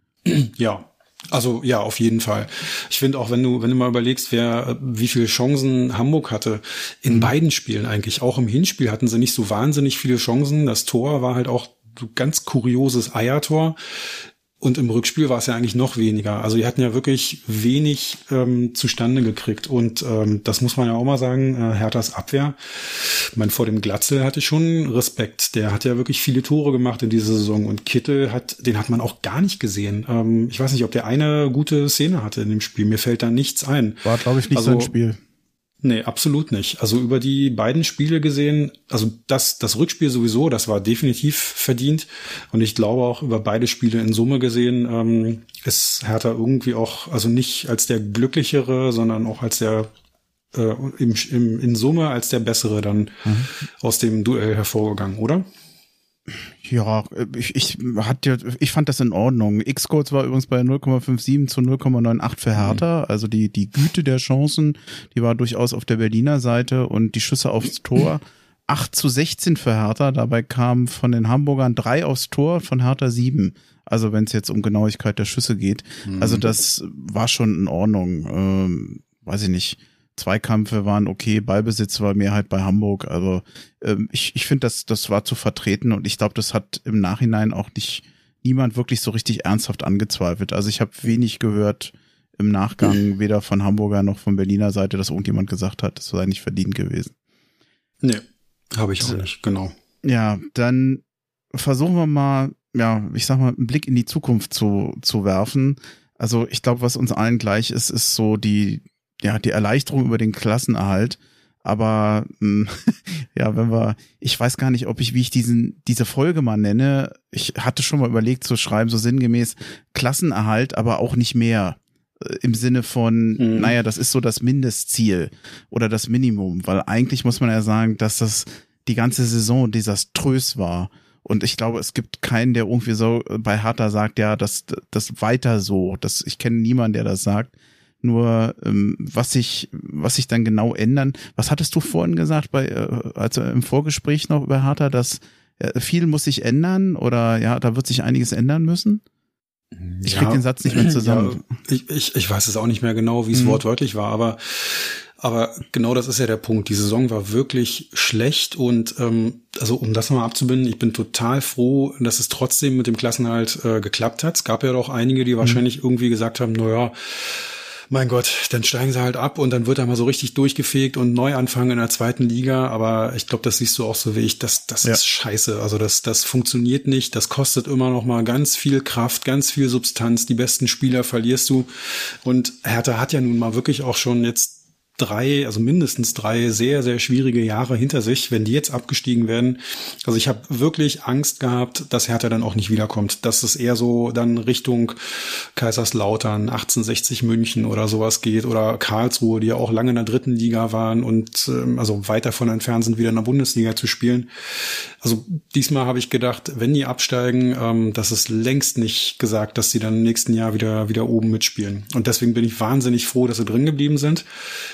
Ja, also ja, auf jeden Fall. Ich finde auch, wenn du wenn du mal überlegst, wer wie viele Chancen Hamburg hatte, in mhm. beiden Spielen eigentlich, auch im Hinspiel hatten sie nicht so wahnsinnig viele Chancen. Das Tor war halt auch so ganz kurioses Eiertor. Und im Rückspiel war es ja eigentlich noch weniger. Also die hatten ja wirklich wenig ähm, zustande gekriegt. Und ähm, das muss man ja auch mal sagen, äh, Herthas Abwehr. Ich meine, vor dem Glatzel hatte ich schon Respekt. Der hat ja wirklich viele Tore gemacht in dieser Saison. Und Kittel hat, den hat man auch gar nicht gesehen. Ähm, ich weiß nicht, ob der eine gute Szene hatte in dem Spiel. Mir fällt da nichts ein.
War, glaube ich, nicht
also,
sein Spiel.
Nee, absolut nicht. Also über die beiden Spiele gesehen, also das, das Rückspiel sowieso, das war definitiv verdient. Und ich glaube auch über beide Spiele in Summe gesehen, ähm, ist Hertha irgendwie auch, also nicht als der Glücklichere, sondern auch als der, äh, im, im, in Summe als der Bessere dann mhm. aus dem Duell hervorgegangen, oder?
Ja, ich, ich hatte, ich fand das in Ordnung. X-Codes war übrigens bei null Komma fünfundsiebzig zu null Komma neunundachtzig für Hertha. Mhm. Also die, die Güte der Chancen, die war durchaus auf der Berliner Seite und die Schüsse aufs Tor acht zu sechzehn für Hertha. Dabei kamen von den Hamburgern drei aufs Tor, von Hertha sieben. Also wenn es jetzt um Genauigkeit der Schüsse geht. Mhm. Also das war schon in Ordnung. Ähm, weiß ich nicht. Zweikämpfe waren okay, Ballbesitz war Mehrheit bei Hamburg. Also ähm, ich, ich finde, das, das war zu vertreten und ich glaube, das hat im Nachhinein auch nicht niemand wirklich so richtig ernsthaft angezweifelt. Also ich habe wenig gehört im Nachgang, weder von Hamburger noch von Berliner Seite, dass irgendjemand gesagt hat, das sei nicht verdient gewesen.
Nee, habe ich auch nicht, genau.
Ja, dann versuchen wir mal, ja, ich sag mal, einen Blick in die Zukunft zu, zu werfen. Also ich glaube, was uns allen gleich ist, ist so die ja, die Erleichterung über den Klassenerhalt, aber mh, ja, wenn wir, ich weiß gar nicht, ob ich, wie ich diesen diese Folge mal nenne, ich hatte schon mal überlegt zu schreiben, so sinngemäß Klassenerhalt, aber auch nicht mehr, äh, im Sinne von, mhm. naja, das ist so das Mindestziel oder das Minimum, weil eigentlich muss man ja sagen, dass das die ganze Saison desaströs war. Und ich glaube, es gibt keinen, der irgendwie so bei Hertha sagt, ja, das, das weiter so. Das, ich kenne niemanden, der das sagt. Nur ähm, was sich was sich dann genau ändern. Was hattest du vorhin gesagt bei äh, also im Vorgespräch noch über Hertha, dass äh, viel muss sich ändern oder ja, da wird sich einiges ändern müssen? Ich
ja,
krieg den Satz nicht mehr zusammen.
Ja, ich, ich ich weiß es auch nicht mehr genau, wie es mhm. wortwörtlich war, aber aber genau das ist ja der Punkt. Die Saison war wirklich schlecht und ähm, also um das nochmal abzubinden, ich bin total froh, dass es trotzdem mit dem Klassenerhalt äh, geklappt hat. Es gab ja doch einige, die wahrscheinlich mhm. irgendwie gesagt haben, na ja, mein Gott, dann steigen sie halt ab und dann wird er mal so richtig durchgefegt und neu anfangen in der zweiten Liga. Aber ich glaube, das siehst du auch so wie ich. Das, das ja. ist scheiße. Also das, das funktioniert nicht. Das kostet immer noch mal ganz viel Kraft, ganz viel Substanz. Die besten Spieler verlierst du. Und Hertha hat ja nun mal wirklich auch schon jetzt drei, also mindestens drei sehr, sehr schwierige Jahre hinter sich, wenn die jetzt abgestiegen werden. Also ich habe wirklich Angst gehabt, dass Hertha dann auch nicht wiederkommt. Dass es eher so dann Richtung Kaiserslautern, achtzehnhundertsechzig München oder sowas geht oder Karlsruhe, die ja auch lange in der dritten Liga waren und ähm, also weit davon entfernt sind, wieder in der Bundesliga zu spielen. Also diesmal habe ich gedacht, wenn die absteigen, ähm, das ist längst nicht gesagt, dass sie dann im nächsten Jahr wieder wieder oben mitspielen. Und deswegen bin ich wahnsinnig froh, dass sie drin geblieben sind.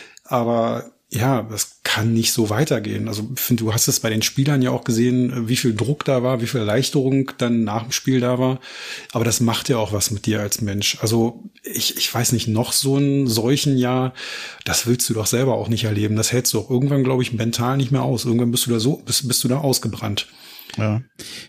Aber ja, das kann nicht so weitergehen. Also ich finde, du hast es bei den Spielern ja auch gesehen, wie viel Druck da war, wie viel Erleichterung dann nach dem Spiel da war. Aber das macht ja auch was mit dir als Mensch. Also ich, ich weiß nicht, noch so ein solchen Jahr, das willst du doch selber auch nicht erleben. Das hältst du auch irgendwann, glaube ich, mental nicht mehr aus. Irgendwann bist du da so, bist, bist du da ausgebrannt.
Ja.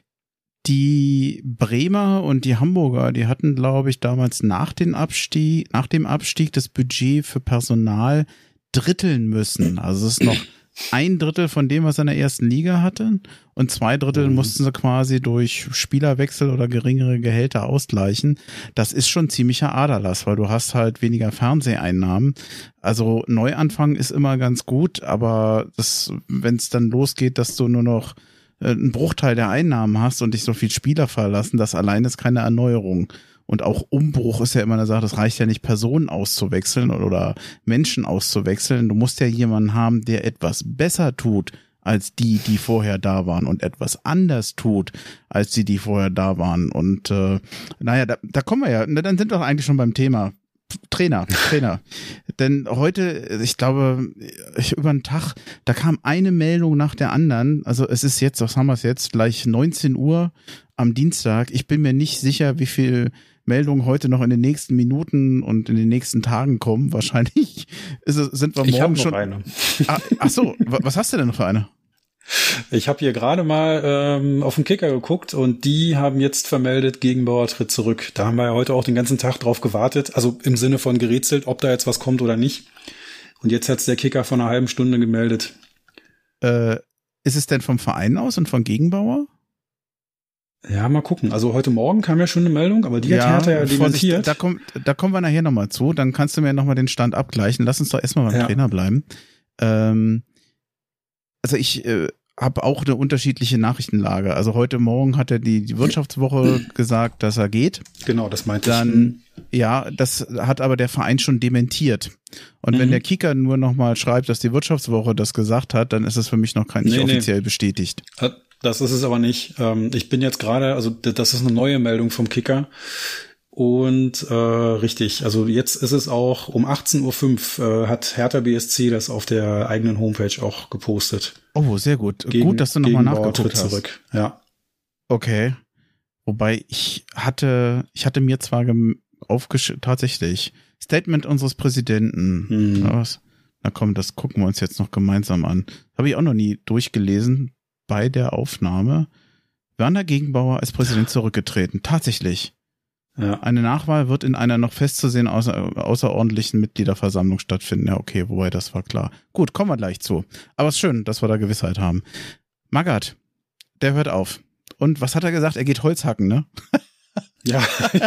Die Bremer und die Hamburger, die hatten, glaube ich, damals nach dem Abstieg, nach dem Abstieg das Budget für Personal dritteln müssen. Also es ist noch ein Drittel von dem, was sie in der ersten Liga hatten und zwei Drittel mhm. mussten sie quasi durch Spielerwechsel oder geringere Gehälter ausgleichen. Das ist schon ziemlicher Aderlass, weil du hast halt weniger Fernseheinnahmen. Also Neuanfang ist immer ganz gut, aber das, wenn es dann losgeht, dass du nur noch einen Bruchteil der Einnahmen hast und dich so viel Spieler verlassen, das allein ist keine Erneuerung. Und auch Umbruch ist ja immer eine Sache, das reicht ja nicht, Personen auszuwechseln oder Menschen auszuwechseln. Du musst ja jemanden haben, der etwas besser tut als die, die vorher da waren und etwas anders tut als die, die vorher da waren. Und äh, naja, da, da kommen wir ja, dann sind wir doch eigentlich schon beim Thema. Trainer, Trainer. Denn heute, ich glaube, ich, über den Tag, da kam eine Meldung nach der anderen. Also es ist jetzt, was haben wir es jetzt, gleich neunzehn Uhr am Dienstag. Ich bin mir nicht sicher, wie viel Meldungen heute noch in den nächsten Minuten und in den nächsten Tagen kommen. Wahrscheinlich ist es, sind wir morgen ich hab noch schon. Eine. Ah, ach so, was hast du denn noch für eine?
Ich habe hier gerade mal ähm, auf den Kicker geguckt und die haben jetzt vermeldet, Gegenbauer tritt zurück. Da haben wir ja heute auch den ganzen Tag drauf gewartet, also im Sinne von gerätselt, ob da jetzt was kommt oder nicht. Und jetzt hat's der Kicker vor einer halben Stunde gemeldet.
Äh, ist es denn vom Verein aus und von Gegenbauer?
Ja, mal gucken. Also heute Morgen kam ja schon eine Meldung, aber die ja, hat Hertha ja dementiert.
Da, kommt, da kommen wir nachher nochmal zu, dann kannst du mir nochmal den Stand abgleichen. Lass uns doch erstmal beim ja. Trainer bleiben. Ähm, also ich äh, habe auch eine unterschiedliche Nachrichtenlage. Also heute Morgen hat er die, die Wirtschaftswoche gesagt, dass er geht.
Genau, das meinte
Dann, ich. Ja, das hat aber der Verein schon dementiert. Und mhm. wenn der Kicker nur nochmal schreibt, dass die Wirtschaftswoche das gesagt hat, dann ist es für mich noch kein, nicht nee, offiziell nee. bestätigt.
Das ist es aber nicht. Ich bin jetzt gerade, also das ist eine neue Meldung vom Kicker. Und äh, richtig, also jetzt ist es auch um achtzehn Uhr fünf äh, hat Hertha B S C das auf der eigenen Homepage auch gepostet.
Oh, sehr gut. Gegen, gut, dass du nochmal nachgeguckt hast.
Zurück. Ja.
Okay. Wobei ich hatte, ich hatte mir zwar aufgeschrieben, tatsächlich, Statement unseres Präsidenten. Hm. Was? Na komm, das gucken wir uns jetzt noch gemeinsam an. Habe ich auch noch nie durchgelesen bei der Aufnahme. Werner Gegenbauer als Präsident zurückgetreten. Tatsächlich. Ja. Eine Nachwahl wird in einer noch festzusehen außer, außerordentlichen Mitgliederversammlung stattfinden. Ja, okay, wobei das war klar. Gut, kommen wir gleich zu. Aber es ist schön, dass wir da Gewissheit haben. Magath, der hört auf. Und was hat er gesagt? Er geht Holz hacken, ne?
Ja,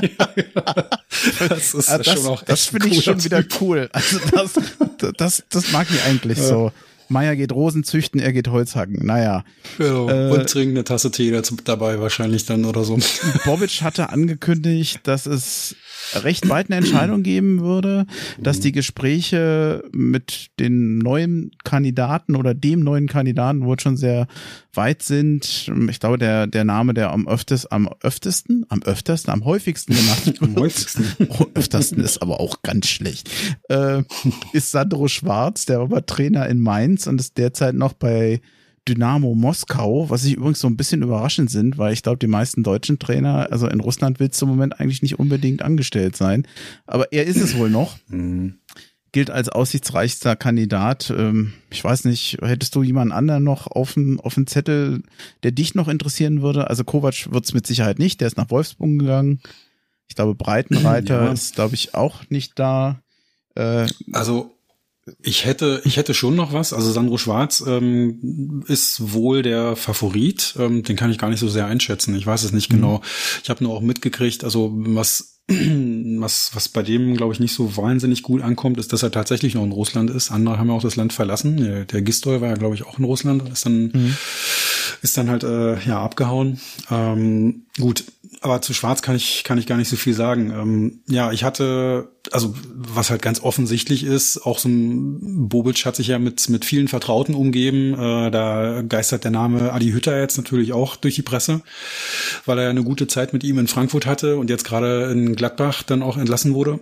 das ist
das,
schon auch echt
das finde ich schon typ. wieder cool. Also das, das, das mag ich eigentlich ja. so. Meier geht Rosen züchten, er geht Holz hacken. Naja.
Ja, äh, und trinkt eine Tasse Tee dazu, dabei wahrscheinlich dann oder so.
Bobic hatte angekündigt, dass es recht bald eine Entscheidung geben würde, dass die Gespräche mit den neuen Kandidaten oder dem neuen Kandidaten wohl schon sehr weit sind. Ich glaube, der der Name, der am öftesten, am öftesten, am öftesten, am häufigsten gemacht wird,
am häufigsten,
öftesten ist aber auch ganz schlecht, äh, ist Sandro Schwarz, der war aber Trainer in Mainz und ist derzeit noch bei Dynamo Moskau, was ich übrigens so ein bisschen überraschend sind, weil ich glaube, die meisten deutschen Trainer, also in Russland willst du im Moment eigentlich nicht unbedingt angestellt sein, aber er ist es wohl noch. Mhm. Gilt als aussichtsreichster Kandidat. Ich weiß nicht, hättest du jemanden anderen noch auf dem, auf dem Zettel, der dich noch interessieren würde? Also Kovac wird es mit Sicherheit nicht, der ist nach Wolfsburg gegangen. Ich glaube, Breitenreiter ja. ist, glaube ich, auch nicht da. Äh,
also Ich hätte, ich hätte schon noch was. Also Sandro Schwarz ähm, ist wohl der Favorit. Ähm, den kann ich gar nicht so sehr einschätzen. Ich weiß es nicht mhm. genau. Ich habe nur auch mitgekriegt, also was was was bei dem, glaube ich, nicht so wahnsinnig gut ankommt, ist, dass er tatsächlich noch in Russland ist. Andere haben ja auch das Land verlassen. Der, der Gistol war ja, glaube ich, auch in Russland und ist dann mhm. ist dann halt äh, ja abgehauen. Ähm, gut, aber zu Schwarz kann ich kann ich gar nicht so viel sagen. Ähm, ja, ich hatte, also was halt ganz offensichtlich ist, auch so ein Bobic hat sich ja mit mit vielen Vertrauten umgeben. Äh, da geistert der Name Adi Hütter jetzt natürlich auch durch die Presse, weil er eine gute Zeit mit ihm in Frankfurt hatte und jetzt gerade in Gladbach dann auch entlassen wurde.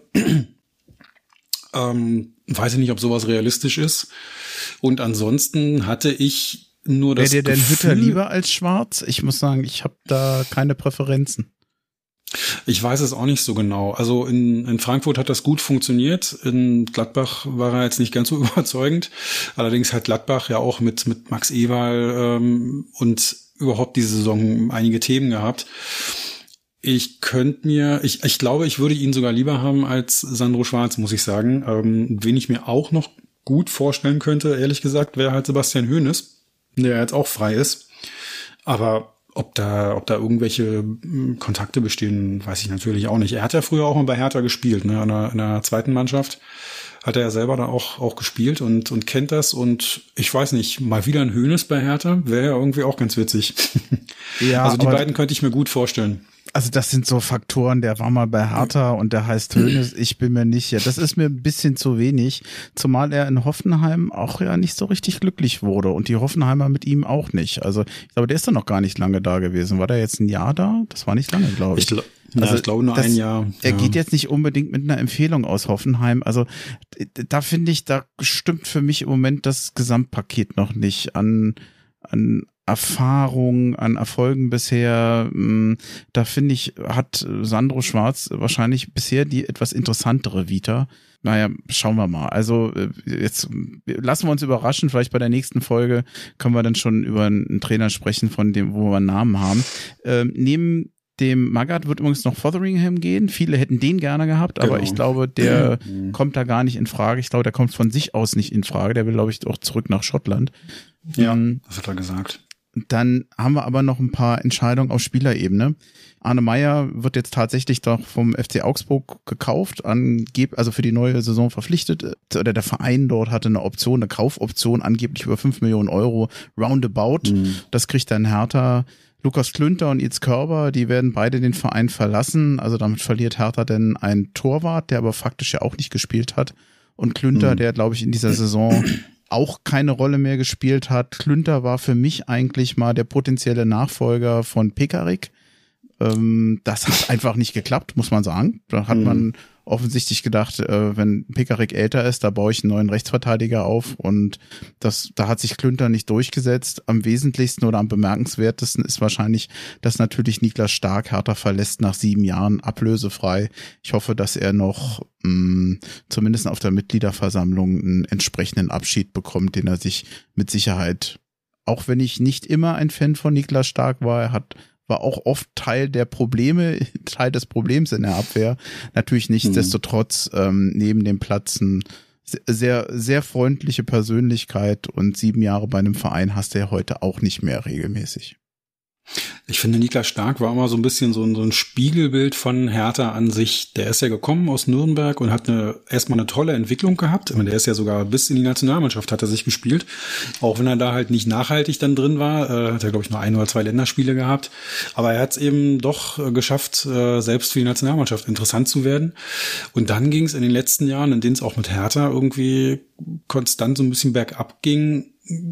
ähm, weiß ich nicht, ob sowas realistisch ist. Und ansonsten hatte ich nur das
Wäre dir
Gefühl,
denn Hütter lieber als Schwarz? Ich muss sagen, ich habe da keine Präferenzen.
Ich weiß es auch nicht so genau. Also in, in Frankfurt hat das gut funktioniert. In Gladbach war er jetzt nicht ganz so überzeugend. Allerdings hat Gladbach ja auch mit mit Max Eberl ähm, und überhaupt diese Saison einige Themen gehabt. Ich könnte mir, ich, ich glaube, ich würde ihn sogar lieber haben als Sandro Schwarz, muss ich sagen. Ähm, wen ich mir auch noch gut vorstellen könnte, ehrlich gesagt, wäre halt Sebastian Hoeneß, der jetzt auch frei ist. Aber ob da, ob da irgendwelche Kontakte bestehen, weiß ich natürlich auch nicht. Er hat ja früher auch mal bei Hertha gespielt, ne, in der, in der zweiten Mannschaft. Hat er ja selber da auch, auch gespielt und, und kennt das. Und ich weiß nicht, mal wieder ein Hoeneß bei Hertha wäre ja irgendwie auch ganz witzig. Ja, also die beiden könnte ich mir gut vorstellen.
Also das sind so Faktoren, der war mal bei Hertha und der heißt Hoeneß, ich bin mir nicht sicher. Das ist mir ein bisschen zu wenig, zumal er in Hoffenheim auch ja nicht so richtig glücklich wurde und die Hoffenheimer mit ihm auch nicht. Also ich glaube, der ist doch noch gar nicht lange da gewesen. War der jetzt ein Jahr da? Das war nicht lange, glaube ich.
Ich, gl- ja, also ich glaube nur das, ein Jahr. Ja.
Er geht jetzt nicht unbedingt mit einer Empfehlung aus Hoffenheim. Also da finde ich, da stimmt für mich im Moment das Gesamtpaket noch nicht an an Erfahrung, an Erfolgen bisher. Da finde ich, hat Sandro Schwarz wahrscheinlich bisher die etwas interessantere Vita. Naja, schauen wir mal. Also jetzt lassen wir uns überraschen. Vielleicht bei der nächsten Folge können wir dann schon über einen Trainer sprechen, von dem, wo wir einen Namen haben. Ähm, neben dem Magath wird übrigens noch Fotheringham gehen. Viele hätten den gerne gehabt, aber genau. Ich glaube, der mhm. kommt da gar nicht in Frage. Ich glaube, der kommt von sich aus nicht in Frage. Der will, glaube ich, auch zurück nach Schottland.
Ja, ähm, das hat er gesagt.
Dann haben wir aber noch ein paar Entscheidungen auf Spielerebene. Arne Meyer wird jetzt tatsächlich doch vom F C Augsburg gekauft, angeb- also für die neue Saison verpflichtet. Oder der Verein dort hatte eine Option, eine Kaufoption, angeblich über fünf Millionen Euro roundabout. Mhm. Das kriegt dann Hertha. Lukas Klünter und Yves Körber, die werden beide den Verein verlassen. Also damit verliert Hertha denn einen Torwart, der aber faktisch ja auch nicht gespielt hat. Und Klünter, mhm. der glaube ich in dieser Saison auch keine Rolle mehr gespielt hat. Klünter war für mich eigentlich mal der potenzielle Nachfolger von Pekarik. Ähm, das hat einfach nicht geklappt, muss man sagen. Da hat mhm. man offensichtlich gedacht, äh, wenn Pekarik älter ist, da baue ich einen neuen Rechtsverteidiger auf, und das, da hat sich Klünter nicht durchgesetzt. Am wesentlichsten oder am bemerkenswertesten ist wahrscheinlich, dass natürlich Niklas Stark Hertha verlässt nach sieben Jahren ablösefrei. Ich hoffe, dass er noch mh, zumindest auf der Mitgliederversammlung einen entsprechenden Abschied bekommt, den er sich mit Sicherheit, auch wenn ich nicht immer ein Fan von Niklas Stark war, er hat war auch oft Teil der Probleme, Teil des Problems in der Abwehr. Natürlich nichtsdestotrotz ähm, neben dem Platz ein sehr, sehr freundliche Persönlichkeit, und sieben Jahre bei einem Verein hast du ja heute auch nicht mehr regelmäßig.
Ich finde, Niklas Stark war immer so ein bisschen so ein, so ein Spiegelbild von Hertha an sich. Der ist ja gekommen aus Nürnberg und hat eine, erstmal eine tolle Entwicklung gehabt. Ich meine, der ist ja sogar bis in die Nationalmannschaft hat er sich gespielt. Auch wenn er da halt nicht nachhaltig dann drin war. Äh, hat er, glaube ich, nur ein oder zwei Länderspiele gehabt. Aber er hat es eben doch äh, geschafft, äh, selbst für die Nationalmannschaft interessant zu werden. Und dann ging es in den letzten Jahren, in denen es auch mit Hertha irgendwie konstant so ein bisschen bergab ging,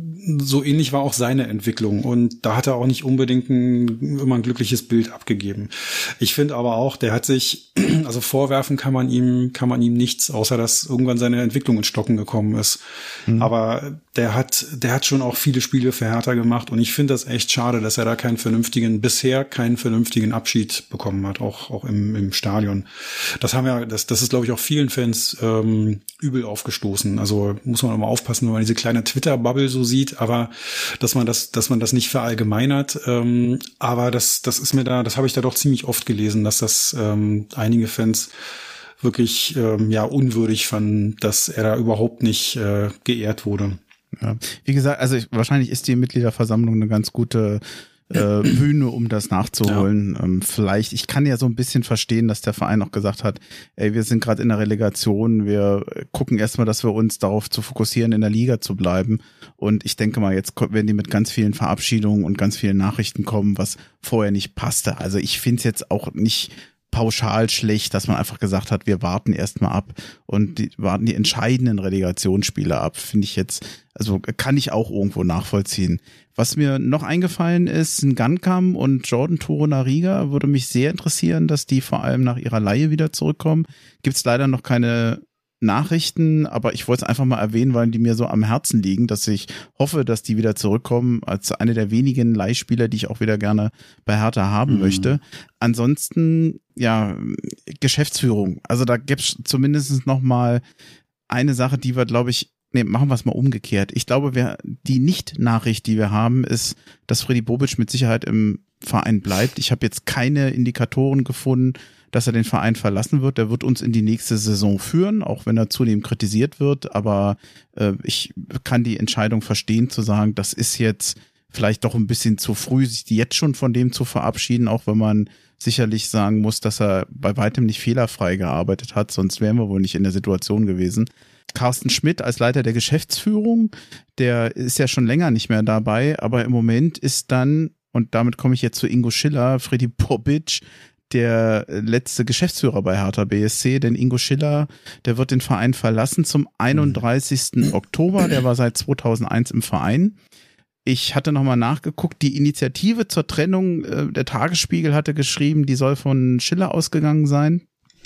so ähnlich war auch seine Entwicklung, und da hat er auch nicht unbedingt ein, immer ein glückliches Bild abgegeben. Ich finde aber auch, der hat sich, also vorwerfen kann man ihm, kann man ihm nichts, außer dass irgendwann seine Entwicklung ins Stocken gekommen ist. Mhm. Aber der hat, der hat schon auch viele Spiele für Hertha gemacht, und ich finde das echt schade, dass er da keinen vernünftigen, bisher keinen vernünftigen Abschied bekommen hat, auch, auch im, im Stadion. Das haben ja, das, das ist, glaube ich, auch vielen Fans ähm, übel aufgestoßen. Also muss man auch mal aufpassen, wenn man diese kleine Twitter-Bubble so sieht, aber dass man das, dass man das nicht verallgemeinert. Ähm, aber das, das ist mir da, das habe ich da doch ziemlich oft gelesen, dass das ähm, einige Fans wirklich ähm, ja unwürdig fanden, dass er da überhaupt nicht äh, geehrt wurde.
Ja, wie gesagt, also ich, wahrscheinlich ist die Mitgliederversammlung eine ganz gute äh, Bühne, um das nachzuholen. Ja. Ähm, vielleicht, ich kann ja so ein bisschen verstehen, dass der Verein auch gesagt hat, ey, wir sind gerade in der Relegation, wir gucken erstmal, dass wir uns darauf zu fokussieren, in der Liga zu bleiben. Und ich denke mal, jetzt werden die mit ganz vielen Verabschiedungen und ganz vielen Nachrichten kommen, was vorher nicht passte. Also ich finde es jetzt auch nicht pauschal schlecht, dass man einfach gesagt hat, wir warten erstmal ab und die, warten die entscheidenden Relegationsspiele ab, finde ich jetzt, also kann ich auch irgendwo nachvollziehen. Was mir noch eingefallen ist, ein Gunkam und Jordan Torunariga würde mich sehr interessieren, dass die vor allem nach ihrer Leihe wieder zurückkommen. Gibt's leider noch keine Nachrichten, aber ich wollte es einfach mal erwähnen, weil die mir so am Herzen liegen, dass ich hoffe, dass die wieder zurückkommen, als eine der wenigen Leihspieler, die ich auch wieder gerne bei Hertha haben mhm. möchte. Ansonsten, ja, Geschäftsführung. Also da gibt's zumindest noch mal eine Sache, die wir, glaube ich, nee, machen wir es mal umgekehrt. Ich glaube, wer die Nicht-Nachricht, die wir haben, ist, dass Freddy Bobic mit Sicherheit im Verein bleibt. Ich habe jetzt keine Indikatoren gefunden, dass er den Verein verlassen wird. Der wird uns in die nächste Saison führen, auch wenn er zunehmend kritisiert wird. Aber äh, ich kann die Entscheidung verstehen, zu sagen, das ist jetzt vielleicht doch ein bisschen zu früh, sich jetzt schon von dem zu verabschieden, auch wenn man sicherlich sagen muss, dass er bei weitem nicht fehlerfrei gearbeitet hat, sonst wären wir wohl nicht in der Situation gewesen. Carsten Schmidt als Leiter der Geschäftsführung, der ist ja schon länger nicht mehr dabei, aber im Moment ist dann, und damit komme ich jetzt zu Ingo Schiller, Freddy Bobic, der letzte Geschäftsführer bei Hertha B S C, denn Ingo Schiller, der wird den Verein verlassen zum einunddreißigsten Oktober, der war seit zweitausendeins im Verein. Ich hatte nochmal nachgeguckt, die Initiative zur Trennung, äh, der Tagesspiegel hatte geschrieben, die soll von Schiller ausgegangen sein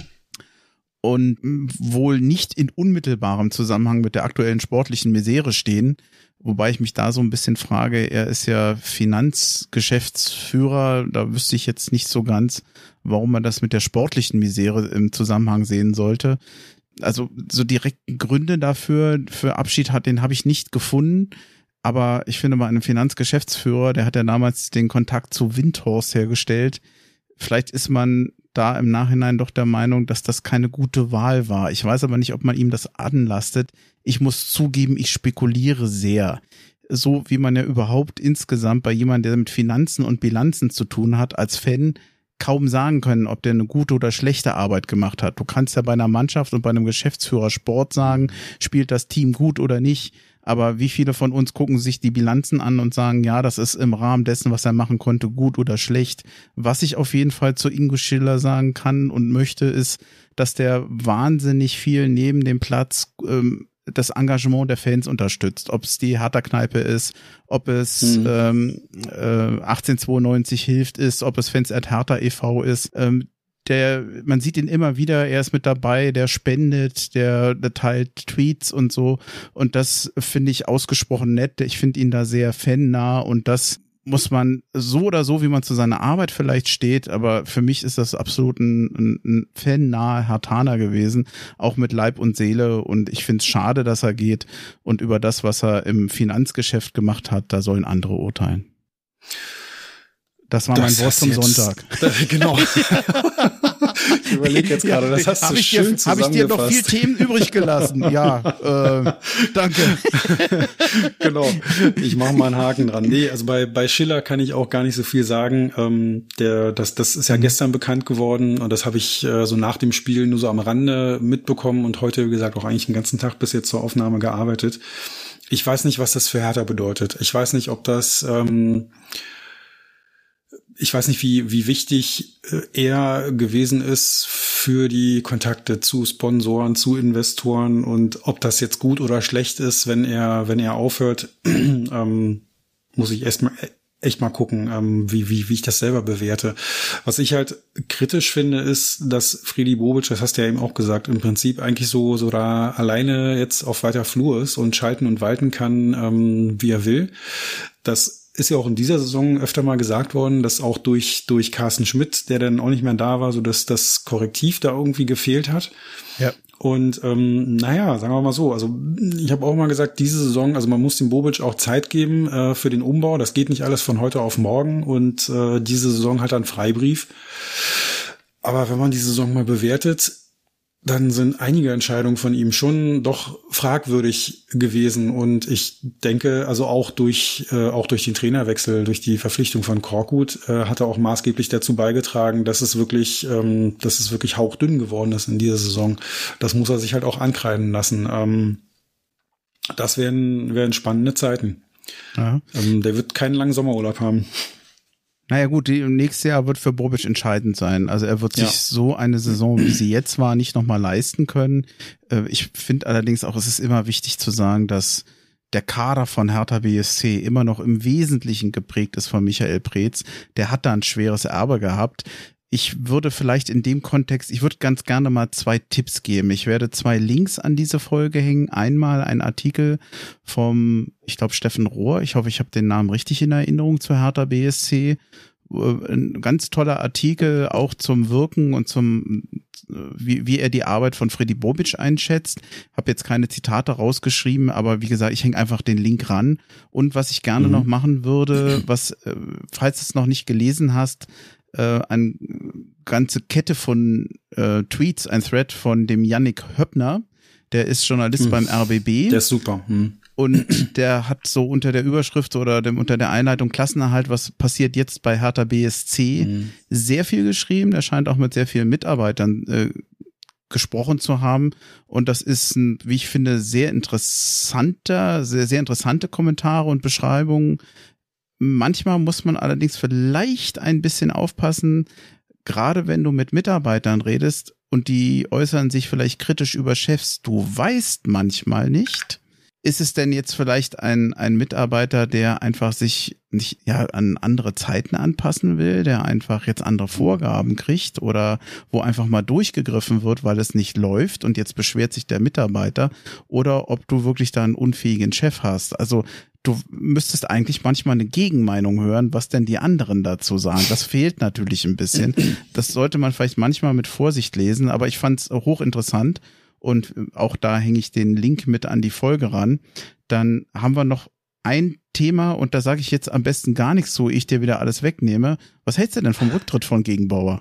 und wohl nicht in unmittelbarem Zusammenhang mit der aktuellen sportlichen Misere stehen. Wobei ich mich da so ein bisschen frage, er ist ja Finanzgeschäftsführer, da wüsste ich jetzt nicht so ganz, warum man das mit der sportlichen Misere im Zusammenhang sehen sollte. Also so direkten Gründe dafür, für Abschied hat, den habe ich nicht gefunden. Aber ich finde, bei einem Finanzgeschäftsführer, der hat ja damals den Kontakt zu Windhorst hergestellt. Vielleicht ist man da im Nachhinein doch der Meinung, dass das keine gute Wahl war. Ich weiß aber nicht, ob man ihm das anlastet. Ich muss zugeben, ich spekuliere sehr. so wie man ja überhaupt insgesamt bei jemandem, der mit Finanzen und Bilanzen zu tun hat, als Fan kaum sagen können, ob der eine gute oder schlechte Arbeit gemacht hat. Du kannst ja bei einer Mannschaft und bei einem Geschäftsführer Sport sagen, spielt das Team gut oder nicht. Aber wie viele von uns gucken sich die Bilanzen an und sagen, ja, das ist im Rahmen dessen, was er machen konnte, gut oder schlecht. Was ich auf jeden Fall zu Ingo Schiller sagen kann und möchte, ist, dass der wahnsinnig viel neben dem Platz ähm, das Engagement der Fans unterstützt. Ob es die Hertha-Kneipe ist, ob es mhm. ähm, äh, achtzehnhundertzweiundneunzig hilft ist, ob es Fans at Hertha e V ist. Ähm, Der, man sieht ihn immer wieder, er ist mit dabei, der spendet, der, der teilt Tweets und so. Und das finde ich ausgesprochen nett. Ich finde ihn da sehr fannah und das muss man so oder so, wie man zu seiner Arbeit vielleicht steht, aber für mich ist das absolut ein, ein, ein fannaher Herthaner gewesen, auch mit Leib und Seele, und ich finde es schade, dass er geht, und über das, was er im Finanzgeschäft gemacht hat, da sollen andere urteilen. Das war das mein Wort zum jetzt, Sonntag.
Das, genau. Ich überlege jetzt gerade, das hast du schön zusammengefasst. Habe ich dir noch viel Themen übrig gelassen? Ja, äh, danke. Genau, ich mache mal einen Haken dran. Nee, also bei bei Schiller kann ich auch gar nicht so viel sagen. Ähm, der, das, das ist ja gestern bekannt geworden, und das habe ich äh, so nach dem Spiel nur so am Rande mitbekommen und heute, wie gesagt, auch eigentlich den ganzen Tag bis jetzt zur Aufnahme gearbeitet. Ich weiß nicht, was das für Hertha bedeutet. Ich weiß nicht, ob das... Ähm, Ich weiß nicht, wie wie wichtig er gewesen ist für die Kontakte zu Sponsoren, zu Investoren, und ob das jetzt gut oder schlecht ist, wenn er wenn er aufhört, ähm, muss ich erst mal echt mal gucken, ähm, wie wie wie ich das selber bewerte. Was ich halt kritisch finde, ist, dass Fredi Bobic, das hast du ja eben auch gesagt, im Prinzip eigentlich so so da alleine jetzt auf weiter Flur ist und schalten und walten kann, ähm, wie er will. Das ist ja auch in dieser Saison öfter mal gesagt worden, dass auch durch durch Carsten Schmidt, der dann auch nicht mehr da war, so dass das Korrektiv da irgendwie gefehlt hat. Ja. Und ähm, naja, sagen wir mal so, also ich habe auch mal gesagt, diese Saison, also man muss dem Bobic auch Zeit geben äh, für den Umbau. Das geht nicht alles von heute auf morgen, und äh, diese Saison hat einen Freibrief. Aber wenn man die Saison mal bewertet, dann sind einige Entscheidungen von ihm schon doch fragwürdig gewesen, und ich denke, also auch durch äh, auch durch den Trainerwechsel, durch die Verpflichtung von Korkut äh, hat er auch maßgeblich dazu beigetragen, dass es wirklich ähm, dass es wirklich hauchdünn geworden ist in dieser Saison. Das muss er sich halt auch ankreiden lassen. Ähm, das wären wären spannende Zeiten. Ja. Ähm, der wird keinen langen Sommerurlaub haben.
Naja gut, die, nächstes Jahr wird für Bobic entscheidend sein. Also er wird sich ja. so eine Saison, wie sie jetzt war, nicht nochmal leisten können. Ich finde allerdings auch, es ist immer wichtig zu sagen, dass der Kader von Hertha B S C immer noch im Wesentlichen geprägt ist von Michael Preetz. Der hat da ein schweres Erbe gehabt. Ich würde vielleicht in dem Kontext, ich würde ganz gerne mal zwei Tipps geben. Ich werde zwei Links an diese Folge hängen. Einmal ein Artikel vom, ich glaube, Steffen Rohr. Ich hoffe, ich habe den Namen richtig in Erinnerung, zu Hertha B S C. Ein ganz toller Artikel auch zum Wirken und zum, wie, wie er die Arbeit von Fredi Bobic einschätzt. Habe jetzt keine Zitate rausgeschrieben, aber wie gesagt, ich hänge einfach den Link ran. Und was ich gerne mhm. noch machen würde, was, falls du es noch nicht gelesen hast, äh, eine ganze Kette von äh, Tweets, ein Thread von dem Yannick Höppner, der ist Journalist mhm. beim R B B.
Der ist super. Mhm.
Und der hat so unter der Überschrift oder dem, unter der Einleitung Klassenerhalt, was passiert jetzt bei Hertha B S C, mhm. sehr viel geschrieben. Der scheint auch mit sehr vielen Mitarbeitern äh, gesprochen zu haben. Und das ist ein, wie ich finde, sehr interessanter, sehr, sehr interessante Kommentare und Beschreibungen. Manchmal muss man allerdings vielleicht ein bisschen aufpassen, gerade wenn du mit Mitarbeitern redest und die äußern sich vielleicht kritisch über Chefs. Du weißt manchmal nicht, ist es denn jetzt vielleicht ein ein Mitarbeiter, der einfach sich nicht ja an andere Zeiten anpassen will, der einfach jetzt andere Vorgaben kriegt oder wo einfach mal durchgegriffen wird, weil es nicht läuft und jetzt beschwert sich der Mitarbeiter, oder ob du wirklich da einen unfähigen Chef hast. Also du müsstest eigentlich manchmal eine Gegenmeinung hören, was denn die anderen dazu sagen. Das fehlt natürlich ein bisschen. Das sollte man vielleicht manchmal mit Vorsicht lesen, aber ich fand es hochinteressant. Und auch da hänge ich den Link mit an die Folge ran. Dann haben wir noch ein Thema, und da sage ich jetzt am besten gar nichts zu, ich dir wieder alles wegnehme. Was hältst du denn vom Rücktritt von Gegenbauer?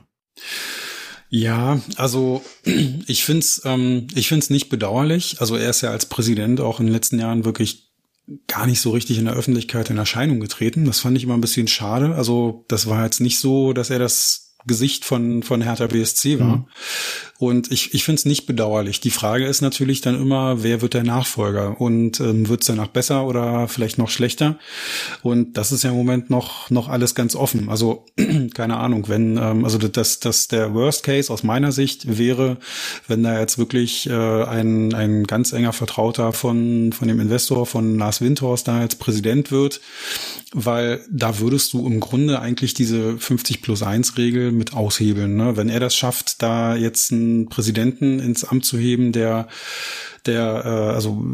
Ja, also ich find's, ähm, ich find's nicht bedauerlich. Also er ist ja als Präsident auch in den letzten Jahren wirklich gar nicht so richtig in der Öffentlichkeit in Erscheinung getreten. Das fand ich immer ein bisschen schade. Also das war jetzt nicht so, dass er das Gesicht von von Hertha B S C war. Mhm. Und ich ich finde es nicht bedauerlich. Die Frage ist natürlich dann immer, wer wird der Nachfolger? Und ähm, wird es danach besser oder vielleicht noch schlechter? Und das ist ja im Moment noch noch alles ganz offen. Also keine Ahnung, wenn ähm, also das das der Worst Case aus meiner Sicht wäre, wenn da jetzt wirklich äh, ein ein ganz enger Vertrauter von von dem Investor von Lars Windhorst da als Präsident wird, weil da würdest du im Grunde eigentlich diese fünfzig plus eins Regel mit aushebeln, ne? Wenn er das schafft, da jetzt einen Präsidenten ins Amt zu heben, der der äh, also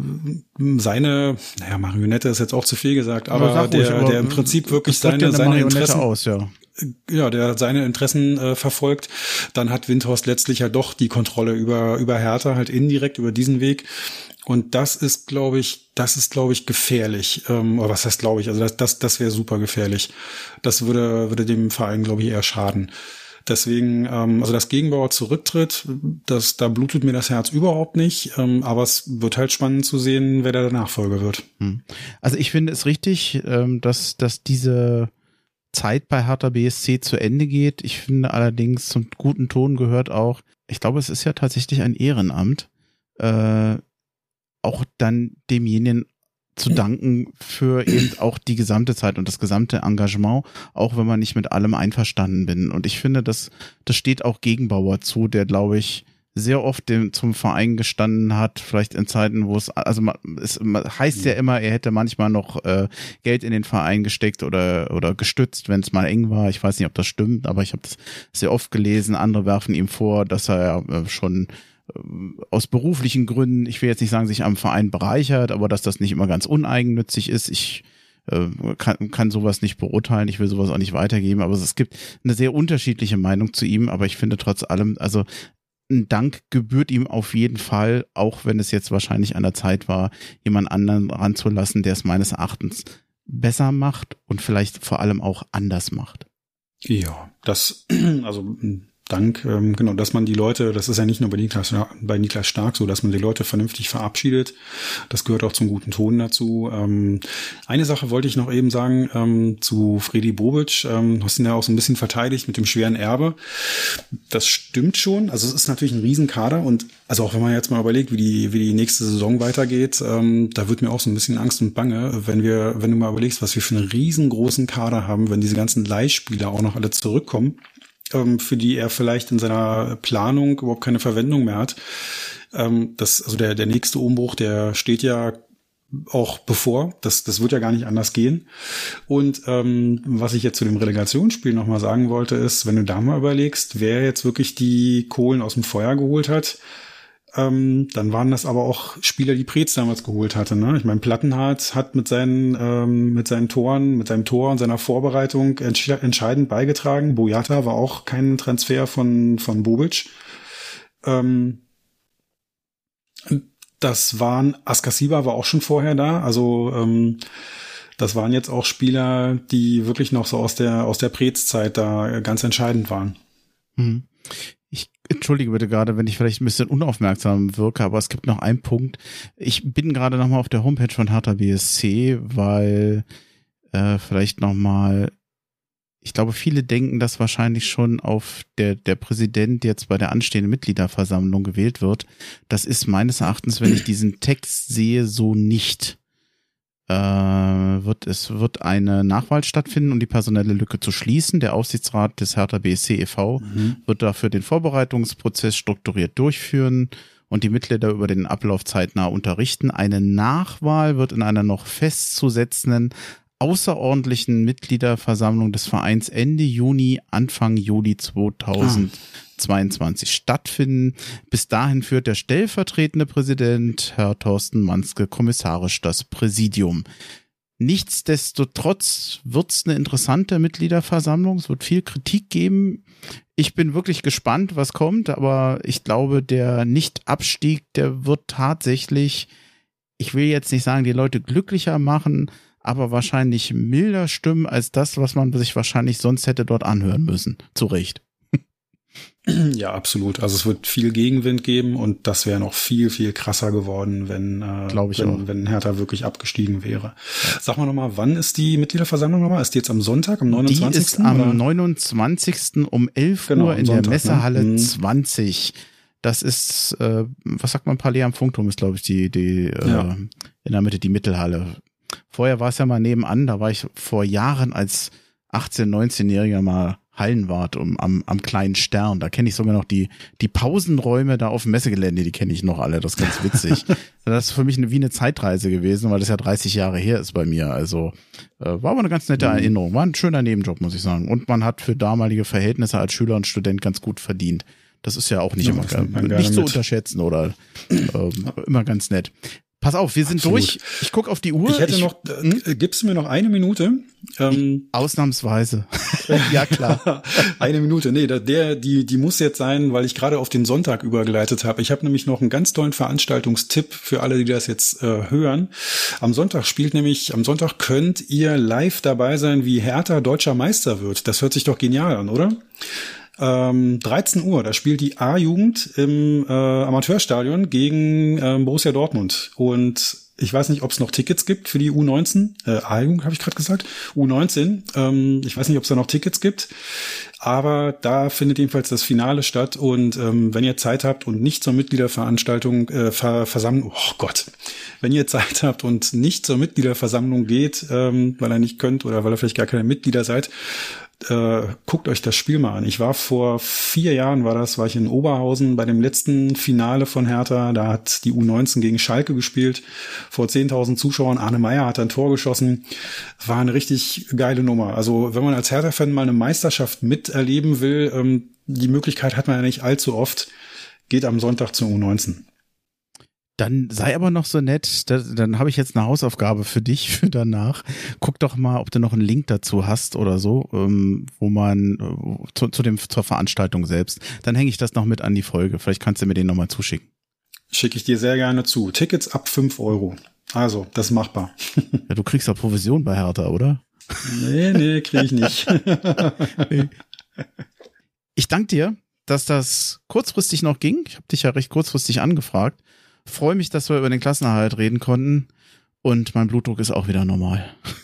seine, naja, Marionette ist jetzt auch zu viel gesagt, aber, aber der, ruhig, aber der im Prinzip wirklich seine seine Interessen
aus, ja.
Ja, der seine Interessen äh, verfolgt, dann hat Windhorst letztlich halt doch die Kontrolle über über Hertha, halt indirekt über diesen Weg. Und das ist, glaube ich, das ist, glaube ich, gefährlich. Ähm, oder was heißt, glaube ich? Also das, das, das wäre super gefährlich. Das würde, würde dem Verein, glaube ich, eher schaden. Deswegen, ähm, also dass Gegenbauer zurücktritt, das, da blutet mir das Herz überhaupt nicht. Ähm, aber es wird halt spannend zu sehen, wer da der Nachfolger wird.
Also ich finde es richtig, ähm, dass, dass diese Zeit bei Hertha B S C zu Ende geht. Ich finde allerdings, zum guten Ton gehört auch, ich glaube, es ist ja tatsächlich ein Ehrenamt, äh, auch dann demjenigen zu danken für eben auch die gesamte Zeit und das gesamte Engagement, auch wenn man nicht mit allem einverstanden bin. Und ich finde, das, das steht auch Gegenbauer zu, der, glaube ich, sehr oft dem, zum Verein gestanden hat, vielleicht in Zeiten, wo es, also man, es man heißt ja immer, er hätte manchmal noch äh, Geld in den Verein gesteckt oder oder gestützt, wenn es mal eng war. Ich weiß nicht, ob das stimmt, aber ich habe das sehr oft gelesen. Andere werfen ihm vor, dass er äh, schon aus beruflichen Gründen, ich will jetzt nicht sagen, sich am Verein bereichert, aber dass das nicht immer ganz uneigennützig ist. Ich äh, kann, kann sowas nicht beurteilen, ich will sowas auch nicht weitergeben, aber es gibt eine sehr unterschiedliche Meinung zu ihm, aber ich finde trotz allem, also ein Dank gebührt ihm auf jeden Fall, auch wenn es jetzt wahrscheinlich an der Zeit war, jemand anderen ranzulassen, der es meines Erachtens besser macht und vielleicht vor allem auch anders macht.
Ja, das, also Dank, ähm, genau, dass man die Leute, das ist ja nicht nur bei Niklas, bei Niklas Stark so, dass man die Leute vernünftig verabschiedet. Das gehört auch zum guten Ton dazu. Ähm, eine Sache wollte ich noch eben sagen, ähm, zu Fredi Bobic. Ähm, du hast ihn ja auch so ein bisschen verteidigt mit dem schweren Erbe. Das stimmt schon. Also es ist natürlich ein Riesenkader und also auch wenn man jetzt mal überlegt, wie die, wie die nächste Saison weitergeht, ähm, da wird mir auch so ein bisschen Angst und Bange, wenn wir, wenn du mal überlegst, was wir für einen riesengroßen Kader haben, wenn diese ganzen Leihspieler auch noch alle zurückkommen, für die er vielleicht in seiner Planung überhaupt keine Verwendung mehr hat. Das, also der, der nächste Umbruch, der steht ja auch bevor. Das, das wird ja gar nicht anders gehen. Und ähm, was ich jetzt zu dem Relegationsspiel nochmal sagen wollte, ist, wenn du da mal überlegst, wer jetzt wirklich die Kohlen aus dem Feuer geholt hat, Ähm, dann waren das aber auch Spieler, die Preetz damals geholt hatte. Ne? Ich meine, Plattenhardt hat mit seinen ähm, mit seinen Toren, mit seinem Tor und seiner Vorbereitung entsch- entscheidend beigetragen. Boyata war auch kein Transfer von von Bobic. Ähm, das waren Askasiba war auch schon vorher da. Also ähm, das waren jetzt auch Spieler, die wirklich noch so aus der aus der Preetz-Zeit da ganz entscheidend waren.
Mhm. Ich entschuldige bitte gerade, wenn ich vielleicht ein bisschen unaufmerksam wirke, aber es gibt noch einen Punkt. Ich bin gerade nochmal auf der Homepage von Hertha B S C, weil äh, vielleicht nochmal, ich glaube, viele denken, dass wahrscheinlich schon auf der der Präsident jetzt bei der anstehenden Mitgliederversammlung gewählt wird. Das ist meines Erachtens, wenn ich diesen Text sehe, so nicht. Äh, wird es wird eine Nachwahl stattfinden, um die personelle Lücke zu schließen. Der Aufsichtsrat des Hertha B S C e V Mhm. wird dafür den Vorbereitungsprozess strukturiert durchführen und die Mitglieder über den Ablauf zeitnah unterrichten. Eine Nachwahl wird in einer noch festzusetzenden außerordentlichen Mitgliederversammlung des Vereins Ende Juni, Anfang Juli zweitausendzweiundzwanzig ah. stattfinden. Bis dahin führt der stellvertretende Präsident, Herr Thorsten Manske, kommissarisch das Präsidium. Nichtsdestotrotz wird es eine interessante Mitgliederversammlung. Es wird viel Kritik geben. Ich bin wirklich gespannt, was kommt, aber ich glaube, der Nicht-Abstieg, der wird tatsächlich, ich will jetzt nicht sagen, die Leute glücklicher machen, aber wahrscheinlich milder stimmen als das, was man sich wahrscheinlich sonst hätte dort anhören müssen. Zu Recht.
Ja, absolut. Also es wird viel Gegenwind geben und das wäre noch viel, viel krasser geworden, wenn, äh,
Glaube ich
wenn,
auch.
wenn Hertha wirklich abgestiegen wäre. Sag mal nochmal, wann ist die Mitgliederversammlung nochmal? Ist die jetzt am Sonntag, am neunundzwanzigsten?
Die ist am
oder?
neunundzwanzigsten um elf
Genau,
Uhr
am
in
Sonntag,
der Messehalle
ne? Mhm.
zwanzig. Das ist, äh, was sagt man, Palais am Funkturm ist, glaube ich, die, die äh,
Ja.
in der Mitte die Mittelhalle. Vorher war es ja mal nebenan, da war ich vor Jahren als achtzehn-, neunzehnjähriger mal Hallenwart um, am, am kleinen Stern. Da kenne ich sogar noch die, die Pausenräume da auf dem Messegelände, die kenne ich noch alle. Das ist ganz witzig. Das ist für mich eine, wie eine Zeitreise gewesen, weil das ja dreißig Jahre her ist bei mir. Also äh, war aber eine ganz nette Erinnerung. War ein schöner Nebenjob, muss ich sagen. Und man hat für damalige Verhältnisse als Schüler und Student ganz gut verdient. Das ist ja auch nicht
Ja,
immer
das nimmt man
nicht
gerne
zu
mit.
unterschätzen oder äh, immer ganz nett. Pass auf, wir sind
Absolut.
durch. Ich gucke auf die Uhr.
Ich hätte noch, äh, gibst du mir noch eine Minute? Ähm,
Ausnahmsweise. Ja, klar.
Eine Minute, nee, der, der, die, die muss jetzt sein, weil ich gerade auf den Sonntag übergeleitet habe. Ich habe nämlich noch einen ganz tollen Veranstaltungstipp für alle, die das jetzt äh, hören. Am Sonntag spielt nämlich, am Sonntag könnt ihr live dabei sein, wie Hertha deutscher Meister wird. Das hört sich doch genial an, oder? Ähm, dreizehn Uhr, da spielt die A-Jugend im äh, Amateurstadion gegen ähm, Borussia Dortmund. Und ich weiß nicht, ob es noch Tickets gibt für die U neunzehn. Äh, A-Jugend habe ich gerade gesagt. U neunzehn. Ähm, ich weiß nicht, ob es da noch Tickets gibt. Aber da findet jedenfalls das Finale statt. Und ähm, wenn ihr Zeit habt und nicht zur Mitgliederveranstaltung, äh, Ver Versammlung, oh Gott, wenn ihr Zeit habt und nicht zur Mitgliederversammlung geht, ähm, weil ihr nicht könnt oder weil ihr vielleicht gar keine Mitglieder seid, Äh, guckt euch das Spiel mal an. Ich war vor vier Jahren, war das, war ich in Oberhausen bei dem letzten Finale von Hertha. Da hat die U neunzehn gegen Schalke gespielt, vor zehntausend Zuschauern. Arne Meyer hat ein Tor geschossen. War eine richtig geile Nummer. Also wenn man als Hertha-Fan mal eine Meisterschaft miterleben will, ähm, die Möglichkeit hat man ja nicht allzu oft, geht am Sonntag zur U neunzehn.
Dann sei aber noch so nett, da, dann habe ich jetzt eine Hausaufgabe für dich für danach. Guck doch mal, ob du noch einen Link dazu hast oder so, ähm, wo man äh, zu, zu dem zur Veranstaltung selbst. Dann hänge ich das noch mit an die Folge. Vielleicht kannst du mir den nochmal zuschicken.
Schicke ich dir sehr gerne zu. Tickets ab fünf Euro. Also, das ist machbar.
Ja, du kriegst doch Provision bei Hertha, oder?
Nee, nee, kriege ich nicht.
Nee. Ich danke dir, dass das kurzfristig noch ging. Ich habe dich ja recht kurzfristig angefragt. Freue mich, dass wir über den Klassenerhalt reden konnten und mein Blutdruck ist auch wieder normal.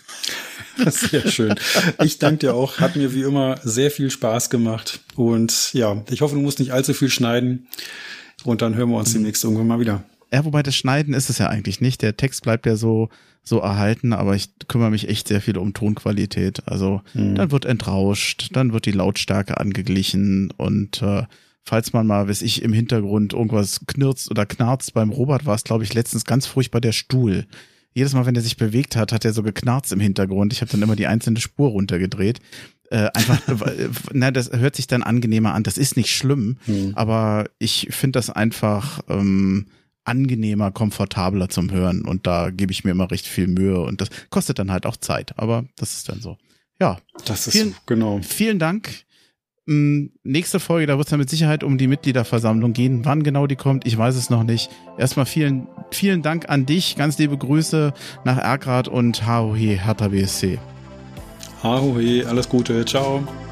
Sehr schön. Ich danke dir auch. Hat mir wie immer sehr viel Spaß gemacht und ja, ich hoffe, du musst nicht allzu viel schneiden und dann hören wir uns demnächst irgendwann mal wieder.
Ja, wobei das Schneiden ist es ja eigentlich nicht. Der Text bleibt ja so so erhalten, aber ich kümmere mich echt sehr viel um Tonqualität. Also mhm. dann wird entrauscht, dann wird die Lautstärke angeglichen und äh, falls man mal, weiß ich, im Hintergrund irgendwas knirzt oder knarzt, beim Robert war es, glaube ich, letztens ganz furchtbar der Stuhl. Jedes Mal, wenn er sich bewegt hat, hat er so geknarzt im Hintergrund. Ich habe dann immer die einzelne Spur runtergedreht. Äh, einfach, na, das hört sich dann angenehmer an. Das ist nicht schlimm, hm. aber ich finde das einfach ähm, angenehmer, komfortabler zum Hören und da gebe ich mir immer recht viel Mühe und das kostet dann halt auch Zeit, aber das ist dann so. Ja,
das ist
vielen,
so, genau.
Vielen Dank. Ähm, nächste Folge, da wird es dann mit Sicherheit um die Mitgliederversammlung gehen. Wann genau die kommt, ich weiß es noch nicht. Erstmal vielen, vielen Dank an dich. Ganz liebe Grüße nach Erkrath und H O H Hertha B S C.
H O H, alles Gute. Ciao.